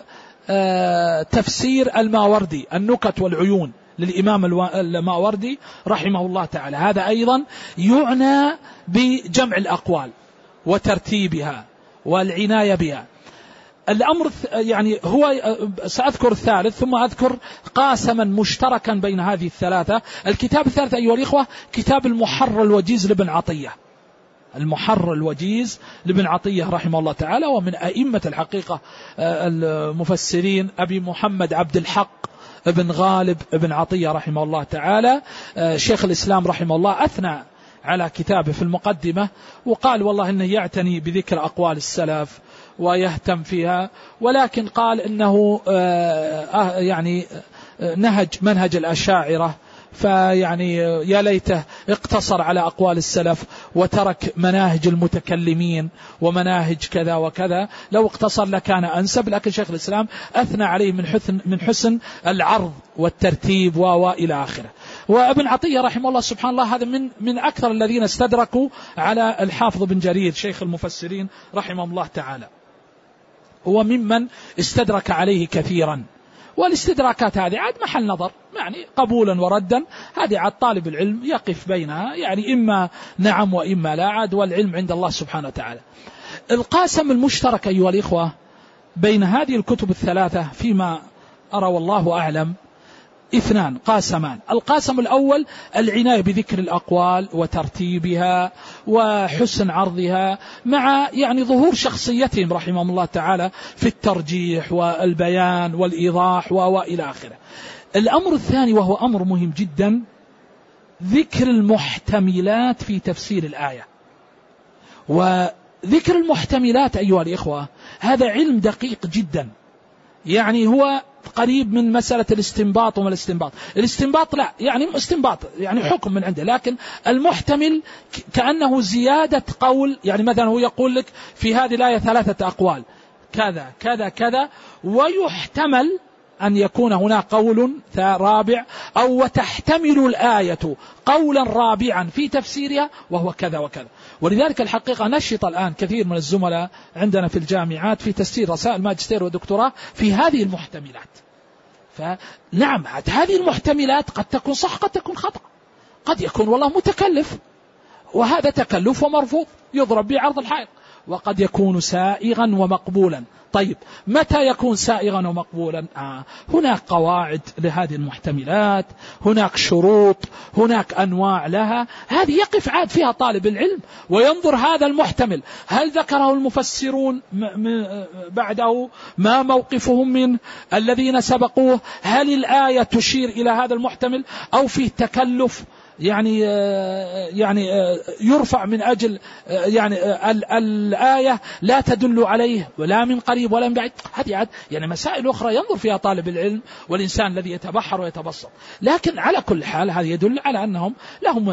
تفسير الماوردي، النكت والعيون للإمام الماوردي رحمه الله تعالى. هذا أيضا يعنى بجمع الأقوال وترتيبها والعناية بها. الأمر يعني هو سأذكر الثالث ثم أذكر قاسما مشتركا بين هذه الثلاثة. الكتاب الثالث أيها الإخوة كتاب المحرر الوجيز لابن عطية. المحرر الوجيز لابن عطية رحمه الله تعالى، ومن أئمة الحقيقة المفسرين أبي محمد عبد الحق ابن غالب ابن عطية رحمه الله تعالى. شيخ الإسلام رحمه الله أثنى على كتابه في المقدمة وقال والله إنه يعتني بذكر أقوال السلف ويهتم فيها، ولكن قال إنه يعني نهج منهج الأشاعرة، فيعني يا ليته اقتصر على أقوال السلف وترك مناهج المتكلمين ومناهج كذا وكذا، لو اقتصر لكان أنسب. لكن شيخ الإسلام أثنى عليه من حسن العرض والترتيب وإلى آخره. وابن عطية رحمه الله سبحان الله هذا من أكثر الذين استدركوا على الحافظ بن جرير شيخ المفسرين رحمه الله تعالى، هو ممن استدرك عليه كثيرا. والاستدراكات هذه عاد محل نظر، يعني قبولا وردا، هذه عاد طالب العلم يقف بينها، يعني إما نعم وإما لا، عاد والعلم عند الله سبحانه وتعالى. القاسم المشترك أيها الإخوة بين هذه الكتب الثلاثة فيما أرى والله أعلم اثنان قاسمان. القاسم الأول العناية بذكر الأقوال وترتيبها وحسن عرضها، مع يعني ظهور شخصيتهم رحمهم الله تعالى في الترجيح والبيان والإيضاح وإلى آخره. الأمر الثاني وهو أمر مهم جدا، ذكر المحتملات في تفسير الآية. وذكر المحتملات أيها الإخوة هذا علم دقيق جدا، يعني هو قريب من مسألة الاستنباط وما الاستنباط. الاستنباط لا يعني استنباط يعني حكم من عنده، لكن المحتمل كأنه زيادة قول، يعني مثلا هو يقول لك في هذه الآية 3 أقوال كذا كذا كذا، ويحتمل أن يكون هنا قول رابع، أو وتحتمل الآية قولا رابعا في تفسيرها وهو كذا وكذا. ولذلك الحقيقة نشط الآن كثير من الزملاء عندنا في الجامعات في تسجيل رسائل ماجستير ودكتوراه في هذه المحتملات. فنعم هذه المحتملات قد تكون صح قد تكون خطأ، قد يكون والله متكلف وهذا تكلف ومرفوض يضرب بعرض الحائط، وقد يكون سائغا ومقبولا. طيب متى يكون سائغا ومقبولا؟ هناك قواعد لهذه المحتملات، هناك شروط، هناك أنواع لها، هذه يقف عاد فيها طالب العلم وينظر هذا المحتمل هل ذكره المفسرون بعده، ما موقفهم منه، الذين سبقوه، هل الآية تشير إلى هذا المحتمل أو فيه تكلف يعني يرفع من أجل يعني الآية لا تدل عليه ولا من قريب ولا من بعيد. هذه عاد يعني مسائل أخرى ينظر فيها طالب العلم والإنسان الذي يتبحر ويتبسط. لكن على كل حال هذا يدل على أنهم لهم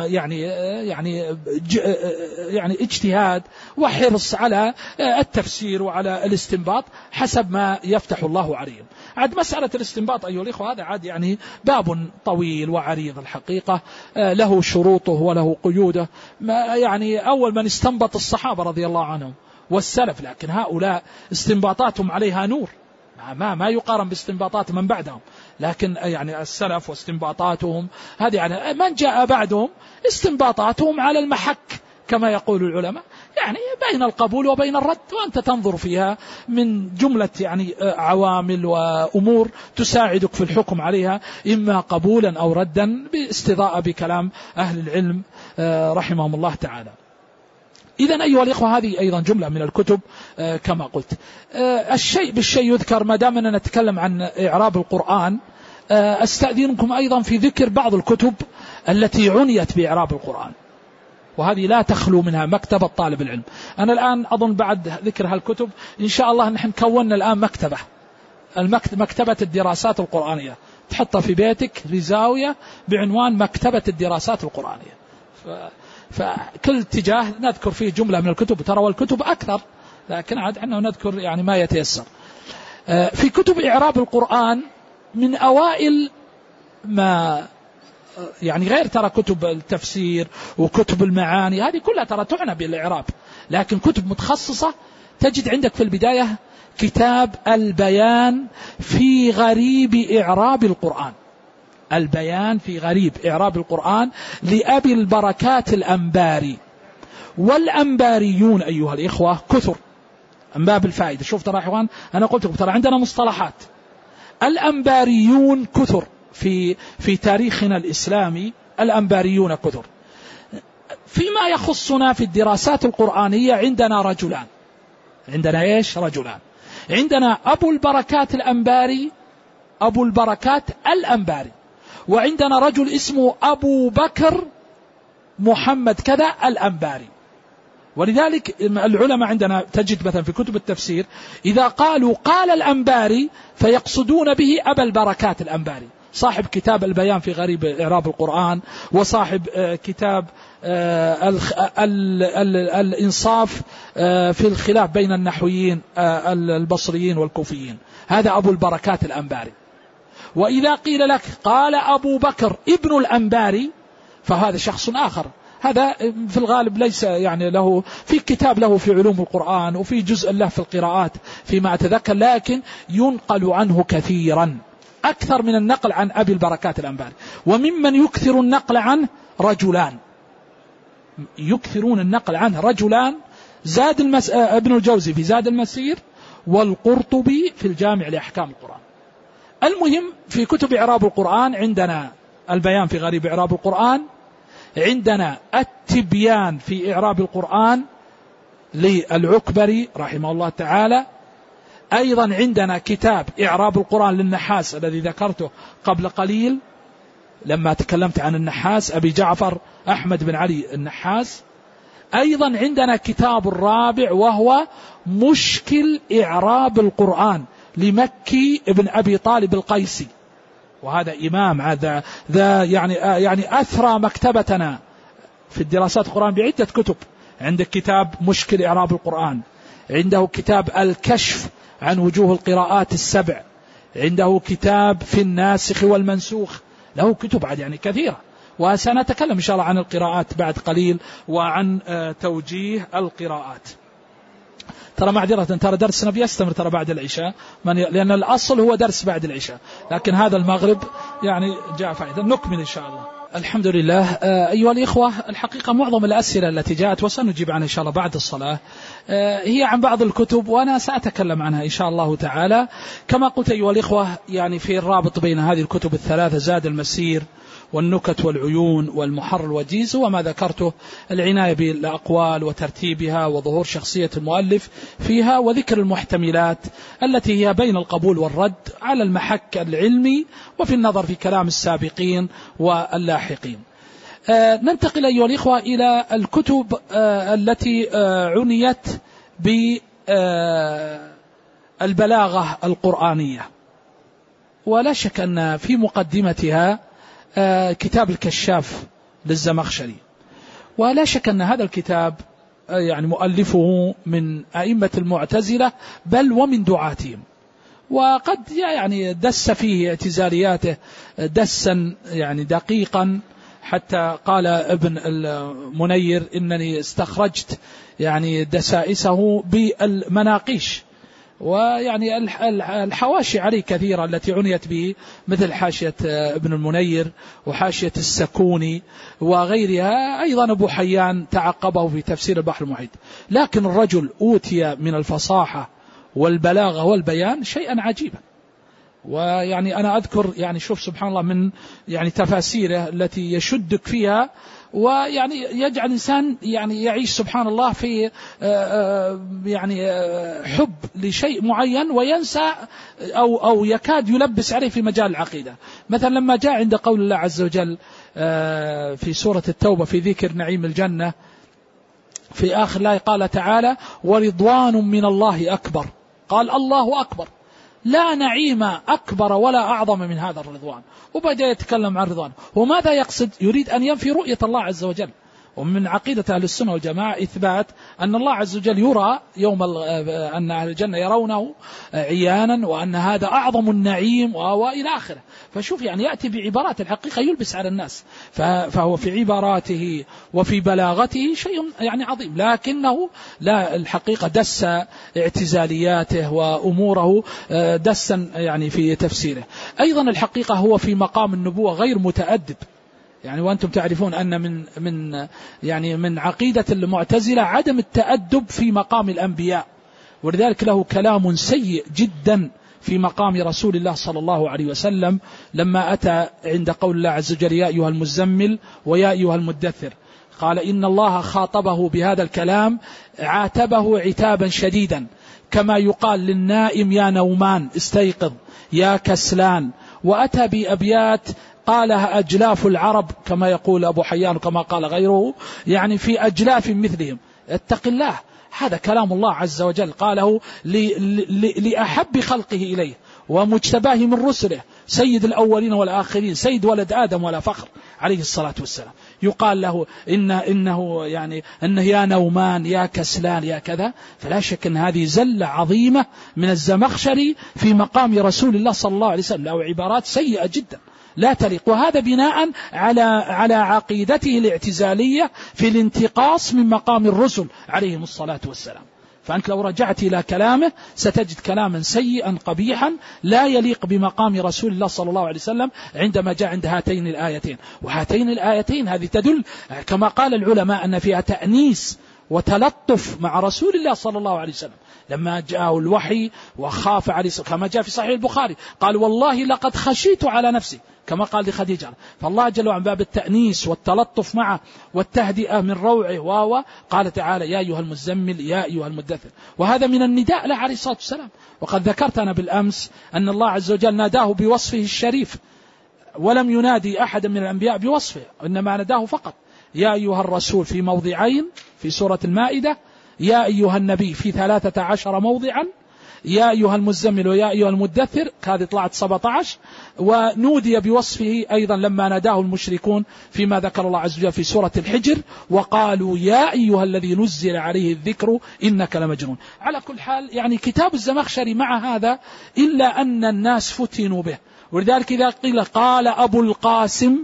يعني اجتهاد وحرص على التفسير وعلى الاستنباط حسب ما يفتح الله عليهم. عاد مسألة الاستنباط أيها الإخوة هذا عاد يعني باب طويل وعريض الحقيقة، له شروطه وله قيوده. يعني أول من استنبط الصحابة رضي الله عنهم والسلف، لكن هؤلاء استنباطاتهم عليها نور ما يقارن باستنباطات من بعدهم. لكن يعني السلف واستنباطاتهم هذه يعني من جاء بعدهم استنباطاتهم على المحك كما يقول العلماء، يعني بين القبول وبين الرد، وأنت تنظر فيها من جملة يعني عوامل وأمور تساعدك في الحكم عليها إما قبولا أو ردا باستضاءة بكلام أهل العلم رحمهم الله تعالى. إذن أيها الإخوة هذه أيضا جملة من الكتب كما قلت. الشيء بالشيء يذكر، ما دام أننا نتكلم عن إعراب القرآن أستأذنكم أيضا في ذكر بعض الكتب التي عنيت بإعراب القرآن، وهذه لا تخلو منها مكتبة طالب العلم. أنا الآن أظن بعد ذكر هالكتب إن شاء الله نحن كوننا الآن مكتبة الدراسات القرآنية تحطها في بيتك في زاوية بعنوان مكتبة الدراسات القرآنية. فكل اتجاه نذكر فيه جملة من الكتب، ترى والكتب أكثر، لكن عاد احنا نذكر يعني ما يتيسر. في كتب إعراب القرآن من أوائل ما يعني، غير ترى كتب التفسير وكتب المعاني هذه كلها ترى تعنى بالإعراب، لكن كتب متخصصة تجد عندك في البداية كتاب البيان في غريب إعراب القرآن. البيان في غريب إعراب القرآن لأبي البركات الأنباري. والأنباريون أيها الإخوة كثر من باب الفائدة. شوف ترى إخوان، أنا قلت لكم ترى عندنا مصطلحات. الأنباريون كثر في تاريخنا الإسلامي، الأنباريون كثر. فيما يخصنا في الدراسات القرآنية عندنا رجلان. عندنا إيش؟ رجلان. عندنا أبو البركات الأنباري، أبو البركات الأنباري، وعندنا رجل اسمه أبو بكر محمد كذا الأنباري. ولذلك العلماء عندنا تجد مثلا في كتب التفسير إذا قالوا قال الأنباري فيقصدون به أبا البركات الأنباري، صاحب كتاب البيان في غريب إعراب القرآن، وصاحب كتاب الإنصاف في الخلاف بين النحويين البصريين والكوفيين. هذا أبو البركات الأنباري. وإذا قيل لك قال أبو بكر ابن الأنباري فهذا شخص آخر. هذا في الغالب ليس يعني له في كتاب له في علوم القرآن، وفي جزء له في القراءات فيما أتذكر، لكن ينقل عنه كثيرا أكثر من النقل عن أبي البركات الأنباري. وممن يكثر النقل عنه رجلان، يكثرون النقل عنه رجلان، ابن الجوزي في زاد المسير، والقرطبي في الجامع لأحكام القرآن. المهم في كتب إعراب القرآن عندنا البيان في غريب إعراب القرآن، عندنا التبيان في إعراب القرآن للعكبري رحمه الله تعالى. أيضا عندنا كتاب إعراب القرآن للنحاس الذي ذكرته قبل قليل لما تكلمت عن النحاس، أبي جعفر أحمد بن علي النحاس. أيضا عندنا كتاب الرابع وهو مشكل إعراب القرآن لمكي ابن أبي طالب القيسي، وهذا إمام، هذا يعني أثرى مكتبتنا في الدراسات القرآن بعدة كتب. عندك كتاب مشكل إعراب القرآن، عنده كتاب الكشف عن وجوه القراءات السبع، عنده كتاب في الناسخ والمنسوخ، له كتب عاد يعني كثيرة. وسنتكلم إن شاء الله عن القراءات بعد قليل وعن توجيه القراءات. ترى معذرة، ترى درسنا بيستمر ترى بعد العشاء، لأن الأصل هو درس بعد العشاء، لكن هذا المغرب يعني جاء فائدة. نكمل إن شاء الله. الحمد لله. أيها الإخوة، الحقيقة معظم الأسئلة التي جاءت وسنجيب عنها إن شاء الله بعد الصلاة هي عن بعض الكتب، وأنا سأتكلم عنها إن شاء الله تعالى. كما قلت أيها الإخوة، يعني في الرابط بين هذه الكتب الثلاثة، زاد المسير والنكت والعيون والمحر الوجيز، وما ذكرته العناية بالأقوال وترتيبها وظهور شخصية المؤلف فيها، وذكر المحتملات التي هي بين القبول والرد على المحك العلمي وفي النظر في كلام السابقين واللاحقين. ننتقل أيها الإخوة إلى الكتب التي عنيت بالبلاغة القرآنية. ولا شك أن في مقدمتها كتاب الكشاف للزمخشري، ولا شك أن هذا الكتاب يعني مؤلفه من أئمة المعتزلة بل ومن دعاتهم، وقد يعني دس فيه اعتزالياته دسا يعني دقيقا، حتى قال ابن المنير إنني استخرجت يعني دسائسه بالمناقيش، ويعني الحواشي عليه كثيرة التي عنيت به، مثل حاشية ابن المنير وحاشية السكوني وغيرها. أيضا أبو حيان تعقبه في تفسير البحر المحيط. لكن الرجل أوتي من الفصاحة والبلاغة والبيان شيئا عجيبا. ويعني أنا أذكر يعني شوف سبحان الله من يعني تفاسيره التي يشدك فيها، ويعني يجعل الإنسان يعني يعيش سبحان الله في يعني حب لشيء معين وينسى أو يكاد يلبس عليه في مجال العقيدة. مثلا لما جاء عند قول الله عز وجل في سورة التوبة في ذكر نعيم الجنة في آخر الآية قال تعالى: ورضوان من الله أكبر. قال الله أكبر، لا نعيم أكبر ولا أعظم من هذا الرضوان، وبدأ يتكلم عن الرضوان. وماذا يقصد؟ يريد أن ينفي رؤية الله عز وجل. ومن عقيدة أهل السنة والجماعة إثبات أن الله عز وجل يرى يوم أن أهل الجنة يرونه عيانا، وأن هذا أعظم النعيم وإلى آخره. فشوف يعني يأتي بعبارات الحقيقة يلبس على الناس، فهو في عباراته وفي بلاغته شيء يعني عظيم، لكنه لا الحقيقة دس اعتزالياته وأموره دسا يعني في تفسيره. أيضا الحقيقة هو في مقام النبوة غير متأدب، يعني وأنتم تعرفون أن من عقيدة المعتزلة عدم التأدب في مقام الأنبياء، ولذلك له كلام سيء جدا في مقام رسول الله صلى الله عليه وسلم لما أتى عند قول الله عز وجل يا أيها المزمل ويا أيها المدثر، قال إن الله خاطبه بهذا الكلام عاتبه عتابا شديدا، كما يقال للنائم يا نومان استيقظ يا كسلان. وأتى بأبيات قالها أجلاف العرب كما يقول أبو حيان وكما قال غيره، يعني في أجلاف مثلهم، اتق الله. هذا كلام الله عز وجل قاله لأحب خلقه إليه ومجتباه من رسله، سيد الأولين والآخرين، سيد ولد آدم ولا فخر عليه الصلاة والسلام. يقال له إنه يا نومان يا كسلان يا كذا. فلا شك أن هذه زلة عظيمة من الزمخشري في مقام رسول الله صلى الله عليه وسلم، له عبارات سيئة جدا لا تليق، وهذا بناء على عقيدته الاعتزالية في الانتقاص من مقام الرسل عليهم الصلاة والسلام. فأنت لو رجعت إلى كلامه ستجد كلاما سيئا قبيحا لا يليق بمقام رسول الله صلى الله عليه وسلم عندما جاء عند هاتين الآيتين. وهاتين الآيتين هذه تدل كما قال العلماء أن فيها تأنيس وتلطف مع رسول الله صلى الله عليه وسلم لما جاءه الوحي وخاف عليه كما جاء في صحيح البخاري قال والله لقد خشيت على نفسي كما قال لخديجة. فالله جل وعلا باب التأنيس والتلطف معه والتهدئة من روعه قال تعالى يا أيها المزمل يا أيها المدثر، وهذا من النداء له عليه الصلاة والسلام. وقد ذكرت أنا بالأمس أن الله عز وجل ناداه بوصفه الشريف، ولم ينادي أحد من الأنبياء بوصفه، إنما ناداه فقط يا أيها الرسول في موضعين في سورة المائدة، يا أيها النبي في 13 موضعا، يا أيها المزمل ويا أيها المدثر هذه طلعت 17. ونودي بوصفه أيضا لما ناداه المشركون فيما ذكر الله عز وجل في سورة الحجر وقالوا يا أيها الذي نزل عليه الذكر إنك لمجنون. على كل حال يعني كتاب الزمخشري مع هذا إلا أن الناس فتنوا به، ولذلك إذا قيل قال أبو القاسم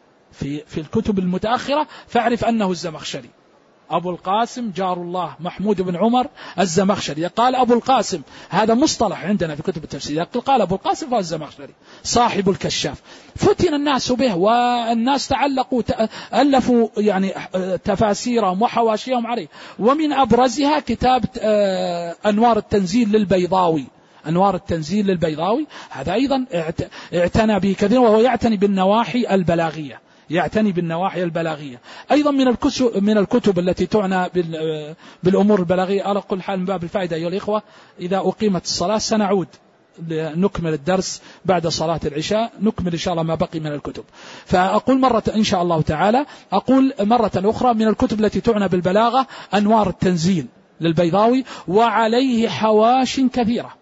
في الكتب المتأخرة فاعرف أنه الزمخشري. أبو القاسم جار الله محمود بن عمر الزمخشري، قال أبو القاسم هذا مصطلح عندنا في كتب التفسير، قال أبو القاسم فهو الزمخشري صاحب الكشاف. فتن الناس به والناس تعلقوا ألفوا يعني تفاسيرهم وحواشيهم عليه، ومن أبرزها كتاب أنوار التنزيل للبيضاوي. أنوار التنزيل للبيضاوي هذا أيضا اعتنى به كثيرا، وهو يعتني بالنواحي البلاغية، يعتني بالنواحي البلاغية. أيضا من الكتب التي تعنى بالأمور البلاغية. على كل حال من باب الفائدة أيها الإخوة إذا أقيمت الصلاة سنعود نكمل الدرس بعد صلاة العشاء، نكمل إن شاء الله ما بقي من الكتب. فأقول مرة إن شاء الله تعالى أقول مرة أخرى من الكتب التي تعنى بالبلاغة أنوار التنزيل للبيضاوي، وعليه حواش كثيرة،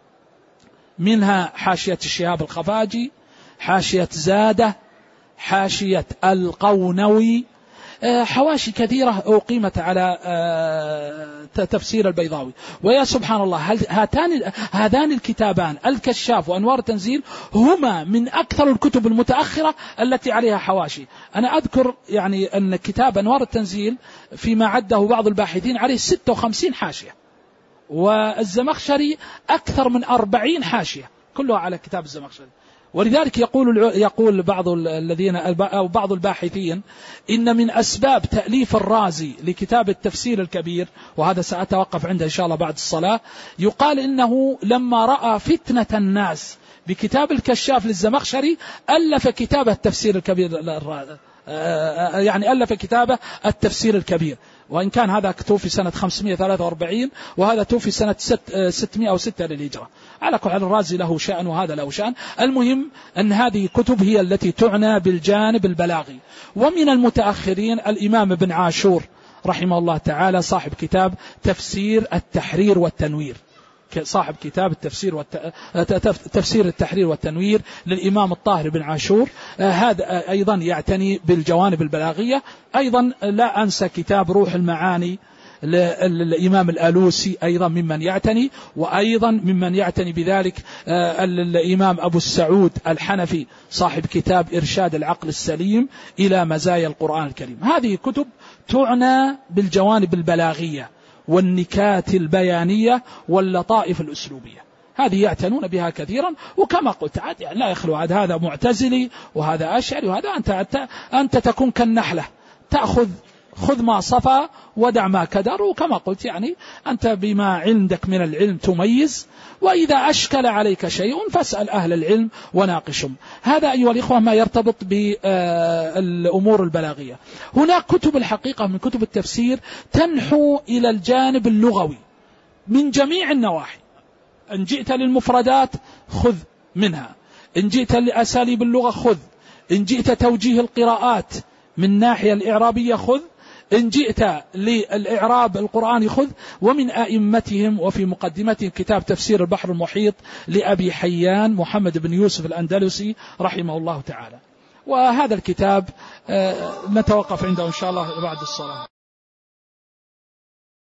منها حاشية الشهاب الخفاجي، حاشية زادة، حاشية القونوي، حواشي كثيرة أقيمت على تفسير البيضاوي. ويا سبحان الله هذان الكتابان الكشاف وأنوار التنزيل هما من أكثر الكتب المتأخرة التي عليها حواشي. أنا أذكر يعني أن كتاب أنوار التنزيل فيما عده بعض الباحثين عليه 56 حاشية، والزمخشري أكثر من 40 حاشية كلها على كتاب الزمخشري. ولذلك يقول بعض الباحثين إن من أسباب تأليف الرازي لكتاب التفسير الكبير، وهذا سأتوقف عنده إن شاء الله بعد الصلاة، يقال إنه لما رأى فتنة الناس بكتاب الكشاف للزمخشري ألف كتاب التفسير الكبير، يعني ألف كتابه التفسير الكبير، وإن كان هذا توفي سنة 543 وهذا توفي سنة 606 للهجرة. على كل حال الرازي له شأن وهذا له شأن. المهم أن هذه كتب هي التي تعنى بالجانب البلاغي. ومن المتأخرين الإمام ابن عاشور رحمه الله تعالى صاحب كتاب تفسير التحرير والتنوير، صاحب كتاب التفسير تفسير التحرير والتنوير للإمام الطاهر بن عاشور، هذا أيضا يعتني بالجوانب البلاغية. أيضا لا أنسى كتاب روح المعاني للإمام الألوسي أيضا ممن يعتني، وأيضا ممن يعتني بذلك الإمام أبو السعود الحنفي صاحب كتاب إرشاد العقل السليم إلى مزايا القرآن الكريم. هذه كتب تعنى بالجوانب البلاغية والنكات البيانية واللطائف الأسلوبية، هذه يعتنون بها كثيرا. وكما قلت عاد يعني لا يخلو عاد هذا معتزلي وهذا أشعري، وهذا أنت تكون كالنحلة خذ ما صفى ودع ما كدر. وكما قلت يعني أنت بما عندك من العلم تميز، وإذا أشكل عليك شيء فاسأل أهل العلم وناقشهم. هذا أيها الإخوة ما يرتبط بالأمور البلاغية. هناك كتب الحقيقة من كتب التفسير تنحو إلى الجانب اللغوي من جميع النواحي. إن جئت للمفردات خذ منها، إن جئت لأساليب اللغة خذ، إن جئت توجيه القراءات من ناحية الإعرابية خذ، إن جئت للإعراب القرآني خذ. ومن أئمتهم وفي مقدمتهم كتاب تفسير البحر المحيط لأبي حيان محمد بن يوسف الأندلسي رحمه الله تعالى. وهذا الكتاب نتوقف عنده إن شاء الله بعد الصلاة.